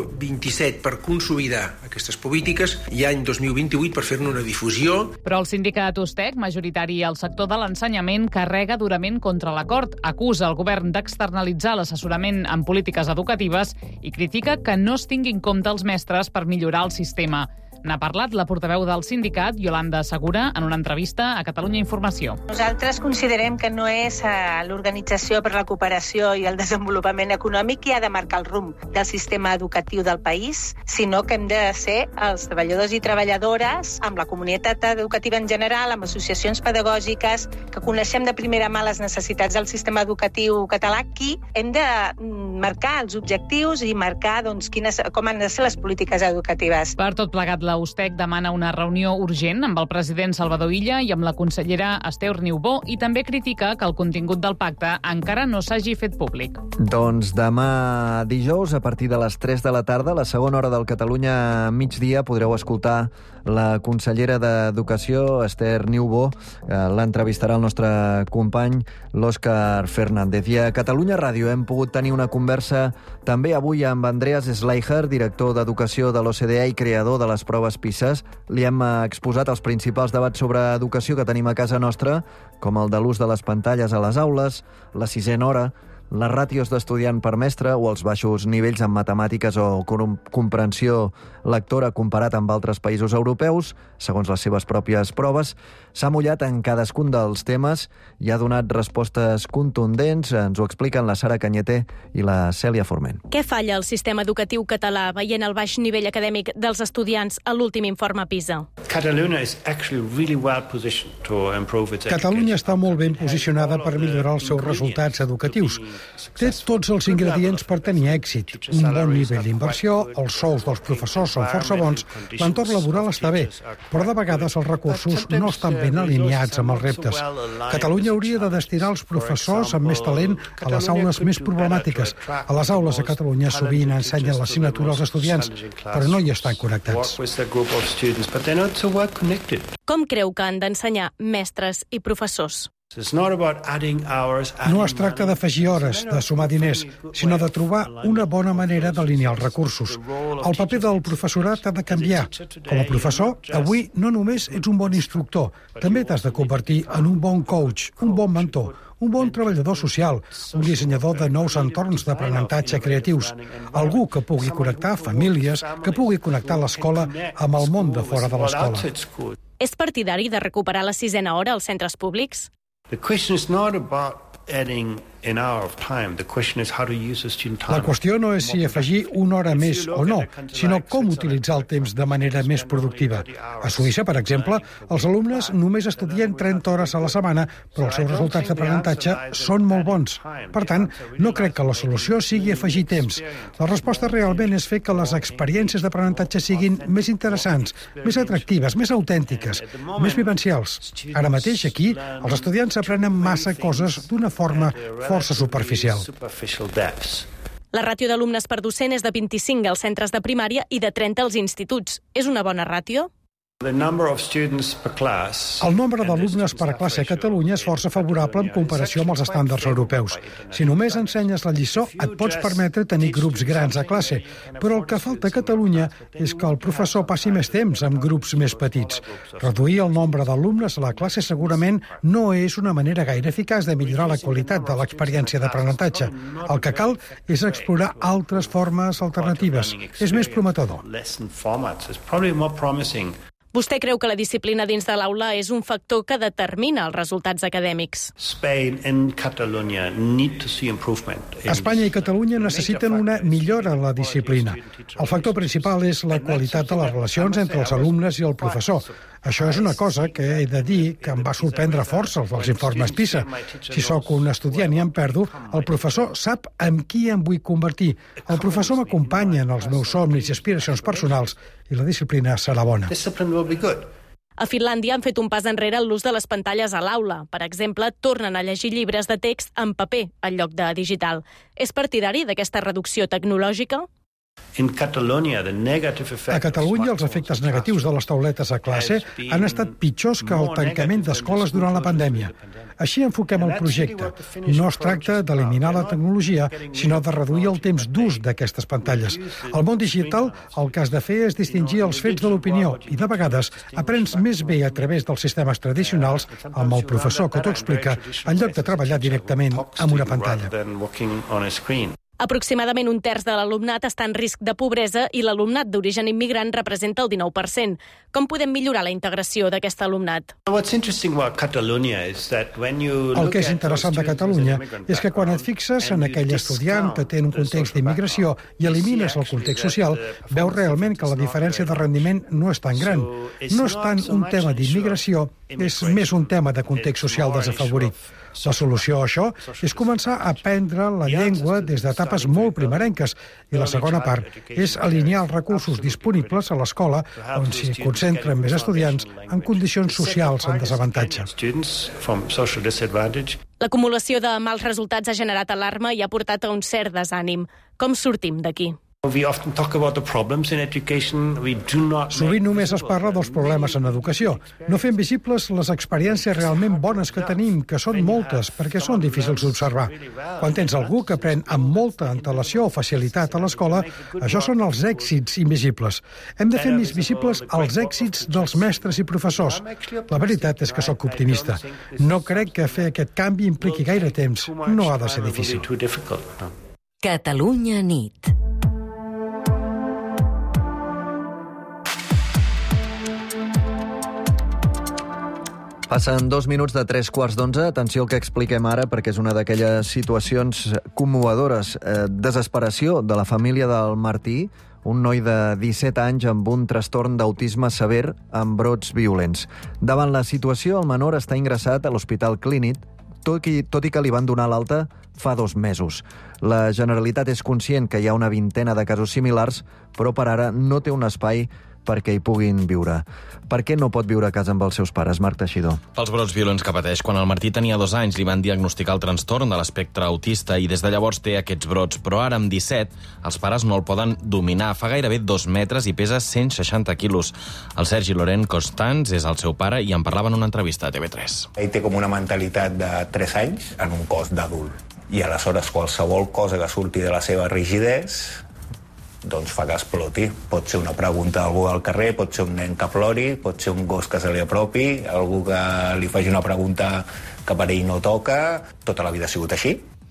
2027 per consolidar aquestes polítiques i any 2028 per fer-ne una difusió. Però el sindicat USTEC, majoritari al sector de l'ensenyament, carrega durament contra l'acord, acusa el govern d'externalitzar l'assessorament en polítiques educatives i critica que no es tinguin en compte els mestres per millorar el sistema. N'ha parlat la portaveu del sindicat, Yolanda Segura, en una entrevista a Catalunya Informació. Nosaltres considerem que no és l'Organització per la Cooperació i el Desenvolupament Econòmic qui ha de marcar el rumb del sistema educatiu del país, sinó que hem de ser els treballadors i treballadores, amb la comunitat educativa en general, amb associacions pedagògiques, que coneixem de primera mà les necessitats del sistema educatiu català, qui hem de marcar els objectius i marcar com han de ser les polítiques educatives. Per tot plegat, la USTEC demana una reunió urgent amb el president Salvador Illa i amb la consellera Esther Niubó i també critica que el contingut del pacte encara no s'hagi fet públic. Doncs demà dijous, a partir de les 3 de la tarda, la segona hora del Catalunya migdia, podreu escoltar la consellera d'Educació, Esther Niubó. L'entrevistarà el nostre company, l'Òscar Fernández. I a Catalunya Ràdio hem pogut tenir una conversa també avui amb Andreas Schleicher, director d'Educació de l'OCDE i creador de les proves PISA. Li hem exposat els principals debats sobre educació que tenim a casa nostra, com el de l'ús de les pantalles a les aules, la sisena hora, les ràtios d'estudiant per mestre o els baixos nivells en matemàtiques o comprensió lectora comparat amb altres països europeus, segons les seves pròpies proves. S'ha mullat en cadascun dels temes i ha donat respostes contundents. Ens ho expliquen la Sara Cañete i la Cèlia Forment. Què falla el sistema educatiu català veient el baix nivell acadèmic dels estudiants a l'últim informe PISA? Catalunya està molt ben posicionada per millorar els seus resultats educatius. Té tots els ingredients per tenir èxit. Un bon nivell d'inversió, els sous dels professors són força bons, l'entorn laboral està bé, però de vegades els recursos no estan ben alineats amb els reptes. Catalunya hauria de destinar els professors amb més talent a les aules més problemàtiques. A les aules a Catalunya sovint ensenyen l'assignatura als estudiants, però no hi estan connectats. Com creu que han d'ensenyar mestres i professors? No es tracta d'afegir hores, de sumar diners, sinó de trobar una bona manera d'alinear els recursos. El paper del professorat ha de canviar. Com a professor, avui no només ets un bon instructor, també t'has de convertir en un bon coach, un bon mentor, un bon treballador social, un dissenyador de nous entorns d'aprenentatge creatius, algú que pugui connectar famílies, que pugui connectar l'escola amb el món de fora de l'escola. És partidari de recuperar la sisena hora als centres públics? La qüestió no és si afegir una hora més o no, sinó com utilitzar el temps de manera més productiva. A Suïssa, per exemple, els alumnes només estudien 30 hores a la setmana, però els seus resultats d'aprenentatge són molt bons. Per tant, no crec que la solució sigui afegir temps. La resposta realment és fer que les experiències d'aprenentatge siguin més interessants, més atractives, més autèntiques, més vivencials. Ara mateix, aquí, els estudiants aprenen massa coses d'una forma força superficial. La ràtio d'alumnes per docent és de 25 als centres de primària i de 30 als instituts. És una bona ràtio? El nombre d'alumnes per classe a Catalunya és força favorable en comparació amb els estàndards europeus. Si només ensenyes la lliçó, et pots permetre tenir grups grans a classe, però el que falta a Catalunya és que el professor passi més temps amb grups més petits. Reduir el nombre d'alumnes a la classe segurament no és una manera gaire eficaç de millorar la qualitat de l'experiència d'aprenentatge. El que cal és explorar altres formes alternatives. És més prometedor. Vostè creu que la disciplina dins de l'aula és un factor que determina els resultats acadèmics? Espanya i Catalunya necessiten una millora en la disciplina. El factor principal és la qualitat de les relacions entre els alumnes i el professor. Això és una cosa que he de dir que em va sorprendre força els informes PISA. Si sóc un estudiant i em perdo, el professor sap en qui em vull convertir. El professor m'acompanya en els meus somnis i aspiracions personals i la disciplina serà bona. A Finlàndia han fet un pas enrere en l'ús de les pantalles a l'aula. Per exemple, tornen a llegir llibres de text en paper en lloc de digital. És partidari d'aquesta reducció tecnològica? A Catalunya, els efectes negatius de les tauletes a classe han estat pitjors que el tancament d'escoles durant la pandèmia. Així enfoquem el projecte. No es tracta d'eliminar la tecnologia, sinó de reduir el temps d'ús d'aquestes pantalles. Al món digital, el que has de fer és distingir els fets de l'opinió i, de vegades, aprens més bé a través dels sistemes tradicionals amb el professor que t'ho explica, en lloc de treballar directament amb una pantalla. Aproximadament un terç de l'alumnat està en risc de pobresa i l'alumnat d'origen immigrant representa el 19%. Com podem millorar la integració d'aquest alumnat? El que és interessant de Catalunya és que quan et fixes en aquell estudiant que té un context d'immigració i elimines el context social, veus realment que la diferència de rendiment no és tan gran. No és tant un tema d'immigració, és més un tema de context social desafavorit. La solució a això és començar a aprendre la llengua des d'etapes molt primerenques i la segona part és alinear els recursos disponibles a l'escola on s'hi concentren més estudiants en condicions socials en desavantatge. L'acumulació de mals resultats ha generat alarma i ha portat a un cert desànim. Com sortim d'aquí? Sovint només es parla dels problemes en educació. No fem visibles les experiències realment bones que tenim, que són moltes, perquè són difícils d'observar. Quan tens algú que aprèn amb molta antelació o facilitat a l'escola, això són els èxits invisibles. Hem de fer més visibles els èxits dels mestres i professors. La veritat és que sóc optimista. No crec que fer aquest canvi impliqui gaire temps. No ha de ser difícil. Catalunya nit. Passen 2 minuts de 3:15. Atenció al que expliquem ara, perquè és una d'aquelles situacions commovedores. Desesperació de la família del Martí, un noi de 17 anys amb un trastorn d'autisme sever amb brots violents. Davant la situació, el menor està ingressat a l'Hospital Clínic, tot i que li van donar l'alta fa 2 mesos. La Generalitat és conscient que hi ha una vintena de casos similars, però per ara no té un espai perquè hi puguin viure. Per què no pot viure a casa amb els seus pares, Marc Teixidor? Pels brots violents que pateix. Quan el Martí tenia 2 anys li van diagnosticar el trastorn de l'espectre autista i des de llavors té aquests brots. Però ara, amb 17, els pares no el poden dominar. Fa gairebé 2 metres i pesa 160 quilos. El Sergi Loren Constans és el seu pare i en parlava en una entrevista a TV3. Ell té com una mentalitat de 3 anys en un cos d'adult. I aleshores qualsevol cosa que surti de la seva rigidesa doncs fa que exploti. Pot ser una pregunta d'algú al carrer, pot ser un nen que plori, pot ser un gos que se li apropi, algú que li faci una pregunta que per ell no toca. Tota la vida ha sigut així.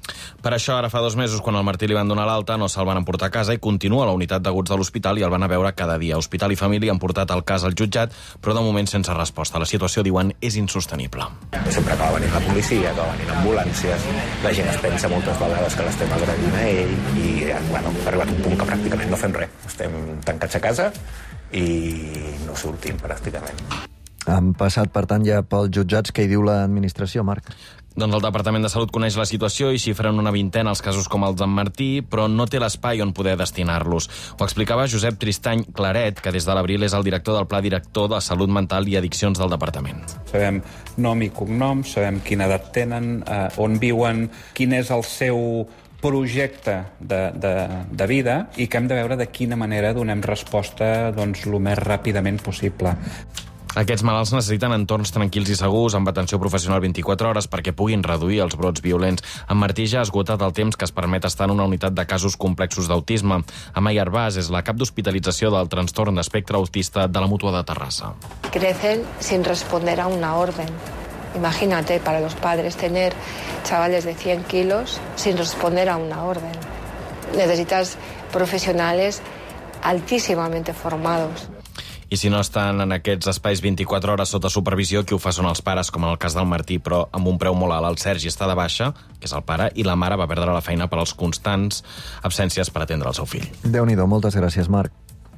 Per això, ara fa 2 mesos, quan al Martí li van donar l'alta, no se'l van emportar a casa i continua a la unitat d'aguts de l'hospital i el van a veure cada dia. Hospital i família han portat el cas al jutjat, però de moment sense resposta. La situació, diuen, és insostenible. Sempre acaba venint la policia, acaba venint ambulàncies, la gent es pensa moltes vegades que l'estem agredint a ell i, bueno, ha arribat un punt que pràcticament no fem res. Estem tancats a casa i no sortim pràcticament. Han passat, per tant, ja pels jutjats. Què hi diu l'administració, Marc? Doncs el Departament de Salut coneix la situació i xifra en una vintena els casos com els d'en Martí, però no té l'espai on poder destinar-los. Ho explicava Josep Tristany Claret, que des de l'abril és el director del Pla Director de Salut Mental i Addiccions del Departament. Sabem nom i cognom, sabem quina edat tenen, on viuen, quin és el seu projecte de vida i que hem de veure de quina manera donem resposta el més ràpidament possible. Aquests malalts necessiten entorns tranquils i segurs, amb atenció professional 24 hores, perquè puguin reduir els brots violents. En Martí ja ha esgotat el temps que es permet estar en una unitat de casos complexos d'autisme. Amaya Arbàs és la cap d'hospitalització del trastorn d'espectre autista de la Mútua de Terrassa. Crecen sin responder a una orden. Imagínate, para los padres, tener chavales de 100 kilos sin responder a una orden. Necesitas profesionales altísimamente formados. I si no estan en aquests espais 24 hores sota supervisió, qui ho fa són els pares, com en el cas del Martí, però amb un preu molt alt. El Sergi està de baixa, que és el pare, i la mare va perdre la feina per als constants absències per atendre el seu fill. Déu-n'hi-do, moltes gràcies, Marc.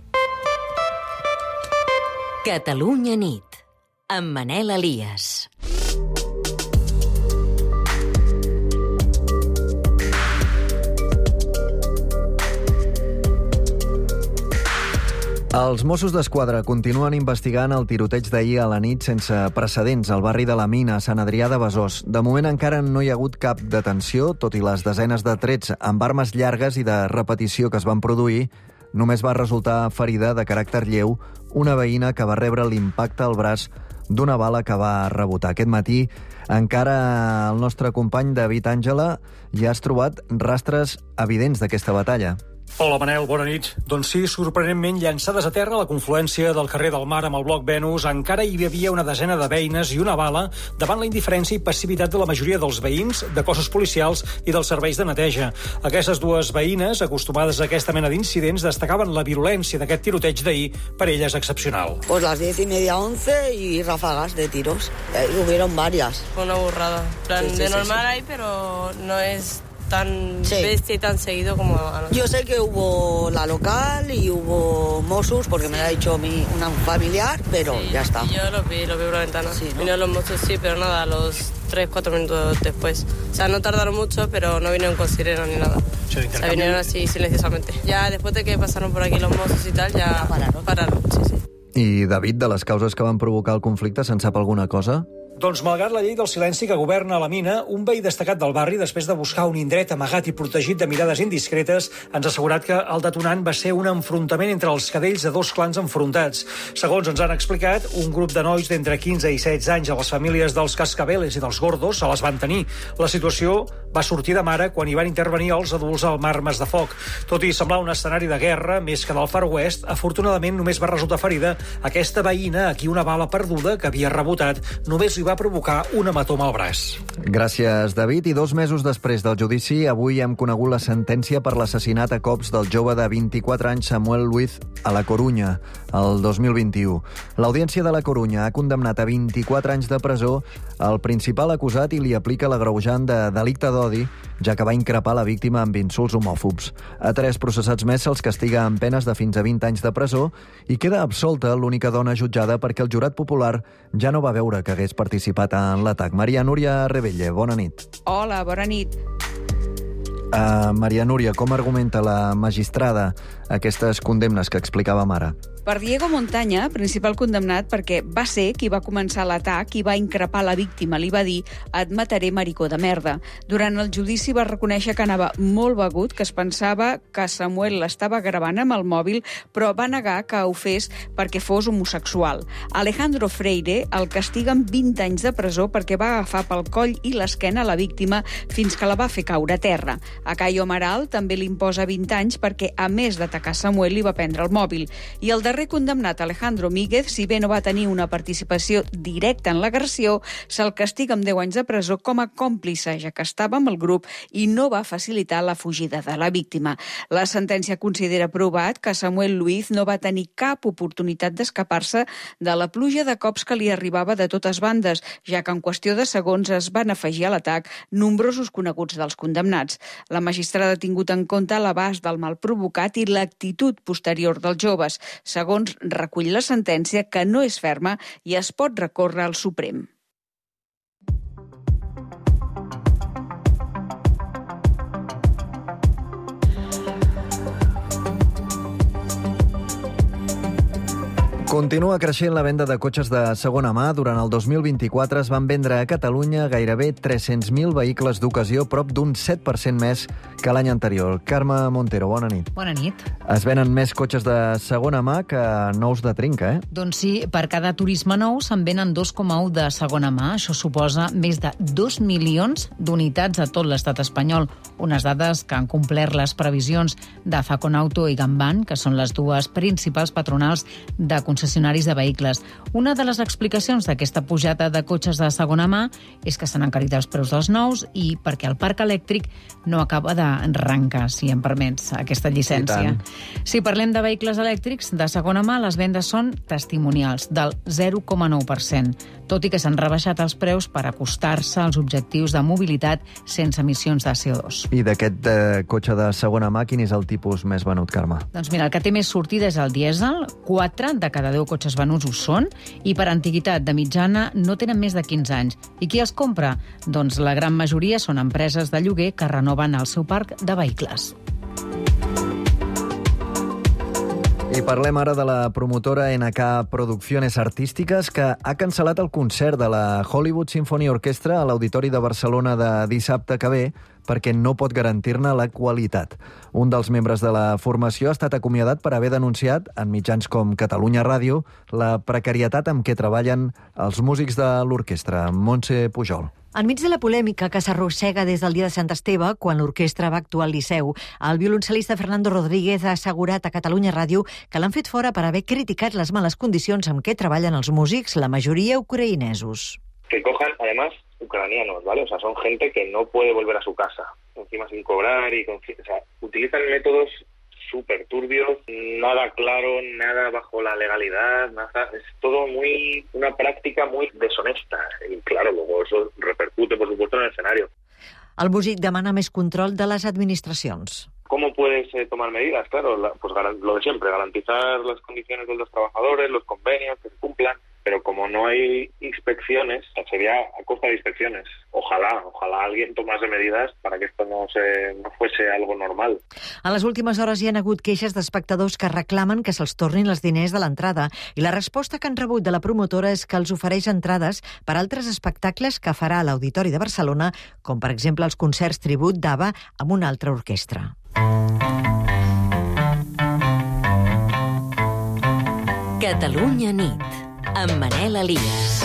Catalunya nit, amb Manel Elias. Els Mossos d'Esquadra continuen investigant el tiroteig d'ahir a la nit sense precedents al barri de la Mina, a Sant Adrià de Besòs. De moment encara no hi ha hagut cap detenció, tot i les desenes de trets amb armes llargues i de repetició que es van produir. Només va resultar ferida de caràcter lleu una veïna que va rebre l'impacte al braç d'una bala que va rebotar. Aquest matí encara el nostre company David Àngela ja has trobat rastres evidents d'aquesta batalla. Hola, Manel, bona nit. Doncs sí, sorprenentment llançades a terra a la confluència del carrer del Mar amb el bloc Venus, encara hi havia una desena de veïnes i una bala davant la indiferència i passivitat de la majoria dels veïns, de cossos policials i dels serveis de neteja. Aquestes dues veïnes, acostumades a aquesta mena d'incidents, destacaven la virulència d'aquest tiroteig d'ahir, per elles excepcional. Pues las 10:30, 11 y ráfagas de tiros. Hubieron varias. Fue una burrada. Sí, de normal hay, pero no es tan bestia y tan seguido como anoche. Yo sé que hubo la local y hubo Mossos, porque me lo ha dicho una familiar, pero sí, ya está. Yo lo vi por la ventana. Sí, ¿no? Vinieron los Mossos, sí, pero nada, a los 3-4 minutos después. O sea, no tardaron mucho, pero no vinieron con sirena ni nada. O sea, vinieron así silenciosamente. Ya después de que pasaron por aquí los Mossos y tal, ya pararon. Sí. I, David, de les causes que van provocar el conflicte, se'n sap alguna cosa? Doncs, malgrat la llei del silenci que governa la Mina, un veí destacat del barri, després de buscar un indret amagat i protegit de mirades indiscretes, ens ha assegurat que el detonant va ser un enfrontament entre els cadells de dos clans enfrontats. Segons ens han explicat, un grup de nois d'entre 15 i 16 anys a les famílies dels Cascabeles i dels Gordos se les van tenir. La situació va sortir de mare quan hi van intervenir els adults amb armes de foc. Tot i semblar un escenari de guerra, més que del Far West, afortunadament només va resultar ferida aquesta veïna a qui una bala perduda que havia rebotat només li va provocar un hematoma al braç. Gràcies, David. I 2 mesos després del judici, avui hem conegut la sentència per l'assassinat a cops del jove de 24 anys Samuel Luiz a La Corunya, el 2021. L'Audiència de La Corunya ha condemnat a 24 anys de presó el principal acusat i li aplica l'agreujant de delicte d'odi, ja que va increpar la víctima amb insults homòfobs. A 3 processats més se'ls castiga amb penes de fins a 20 anys de presó i queda absolta l'única dona jutjada perquè el jurat popular ja no va veure que hagués participat en l'atac. Maria Núria Rebelle, bona nit. Hola, bona nit. Maria Núria, com argumenta la magistrada aquestes condemnes que explicàvem ara? Per Diego Montaña, principal condemnat perquè va ser qui va començar l'atac i va increpar la víctima. Li va dir, et mataré, maricó de merda. Durant el judici va reconèixer que anava molt begut, que es pensava que Samuel l'estava gravant amb el mòbil, però va negar que ho fes perquè fos homosexual. Alejandro Freire el castiga amb 20 anys de presó perquè va agafar pel coll i l'esquena a la víctima fins que la va fer caure a terra. A Cayo Amaral també li imposa 20 anys perquè, a més d'atacar Samuel, li va prendre el mòbil. I el darrer darrer condemnat, Alejandro Míguez, si bé no va tenir una participació directa en l'agressió, se'l castiga amb 10 anys de presó com a còmplice, ja que estava amb el grup i no va facilitar la fugida de la víctima. La sentència considera provat que Samuel Luiz no va tenir cap oportunitat d'escapar-se de la pluja de cops que li arribava de totes bandes, ja que en qüestió de segons es van afegir a l'atac nombrosos coneguts dels condemnats. La magistrada ha tingut en compte l'abast del mal provocat i l'actitud posterior dels joves. Segons recull la sentència, que no és ferma i es pot recórrer al Suprem. Continua creixent la venda de cotxes de segona mà. Durant el 2024 es van vendre a Catalunya gairebé 300.000 vehicles d'ocasió, prop d'un 7% més que l'any anterior. Carme Montero, bona nit. Bona nit. Es venen més cotxes de segona mà que nous de trinca, eh? Doncs sí, per cada turisme nou se'n venen 2,1 de segona mà. Això suposa més de 2 milions d'unitats a tot l'estat espanyol. Unes dades que han complert les previsions de Faconauto i Gamban, que són les dues principals patronals de concessionaris de vehicles. Una de les explicacions d'aquesta pujada de cotxes de segona mà és que s'han encarit els preus dels nous i perquè el parc elèctric no acaba d'arrencar, si em permets, aquesta llicència. Si parlem de vehicles elèctrics de segona mà, les vendes són testimonials, del 0,9%, tot i que s'han rebaixat els preus per acostar-se als objectius de mobilitat sense emissions de CO2. I d'aquest cotxe de segona mà, quin és el tipus més venut, Carme? Doncs mira, el que té més sortida és el dièsel. 4 de cada 10 cotxes venuts ho són, i per antiguitat de mitjana no tenen més de 15 anys. I qui els compra? Doncs la gran majoria són empreses de lloguer que renoven el seu parc de vehicles. I parlem ara de la promotora NK Producciones Artístiques, que ha cancel·lat el concert de la Hollywood Symphony Orchestra a l'Auditori de Barcelona de dissabte que ve perquè no pot garantir-ne la qualitat. Un dels membres de la formació ha estat acomiadat per haver denunciat, en mitjans com Catalunya Ràdio, la precarietat amb què treballen els músics de l'orquestra. Montse Pujol. Enmig de la polèmica que s'arrossega des del dia de Sant Esteve, quan l'orquestra va actuar al Liceu, el violoncel·lista Fernando Rodríguez ha assegurat a Catalunya Ràdio que l'han fet fora per haver criticat les males condicions amb què treballen els músics, la majoria ucraïnesos. Que cojan, además, ucranianos, ¿vale? O sea, son gente que no puede volver a su casa, encima sin cobrar, o sea, utilizan métodos súper turbios, nada claro, nada bajo la legalidad, nada, es todo una práctica muy deshonesta. Y claro, luego eso repercute, por supuesto, en el escenario. El músic demana més control de les administracions. ¿Cómo puedes tomar medidas? Claro, pues lo de siempre, garantizar las condiciones de los trabajadores, los convenios que se cumplan, pero como no hay inspecciones, sería a costa de inspecciones. Ojalá alguien tomase medidas para que esto no fuese algo normal. A les últimes hores hi ha hagut queixes d'espectadors que reclamen que se'ls tornin els diners de l'entrada, i la resposta que han rebut de la promotora és que els ofereix entrades per altres espectacles que farà a l'Auditori de Barcelona, com per exemple els concerts tribut d'ABBA amb una altra orquestra. Catalunya nit, amb Manel Elias.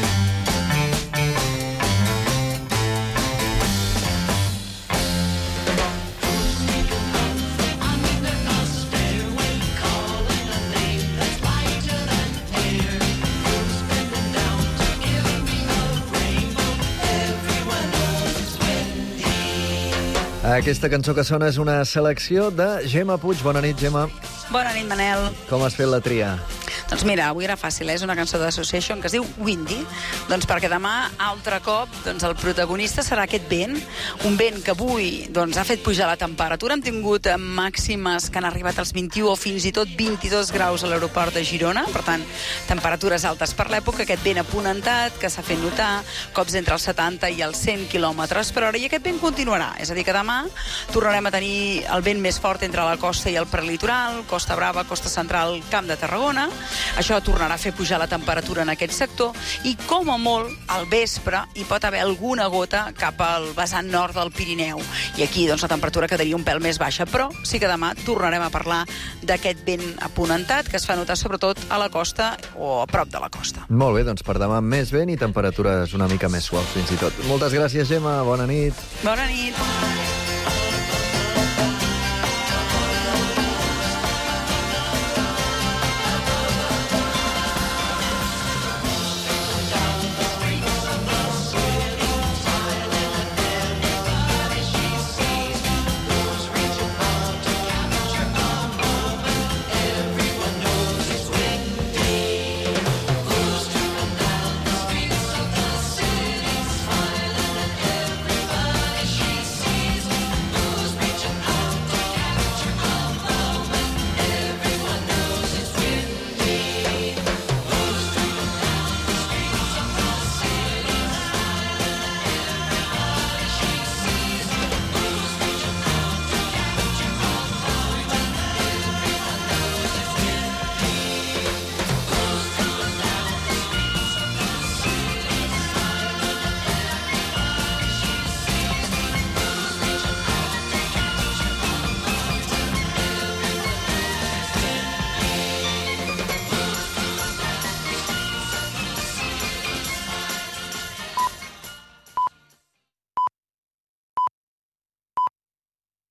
Aquesta cançó que sona és una selecció de Gemma Puig. Bona nit, Gemma. Bona nit, Manel. Com has fet la tria? Doncs mira, avui era fàcil, és una cançó d'Association que es diu Windy, doncs perquè demà, altre cop, doncs el protagonista serà aquest vent, un vent que avui doncs, ha fet pujar la temperatura. Hem tingut màximes que han arribat als 21 o fins i tot 22 graus a l'aeroport de Girona, per tant, temperatures altes per l'època, aquest vent aponentat que s'ha fet notar, cops entre els 70 i els 100 km per hora, i aquest vent continuarà, és a dir, que demà tornarem a tenir el vent més fort entre la costa i el prelitoral, Costa Brava, Costa Central, Camp de Tarragona. Això tornarà a fer pujar la temperatura en aquest sector i, com a molt, al vespre hi pot haver alguna gota cap al vessant nord del Pirineu. I aquí doncs, la temperatura quedaria un pèl més baixa, però sí que demà tornarem a parlar d'aquest vent aponentat que es fa notar sobretot a la costa o a prop de la costa. Molt bé, doncs per demà més vent i temperatures una mica més suaus fins i tot. Moltes gràcies, Gemma. Bona nit. Bona nit.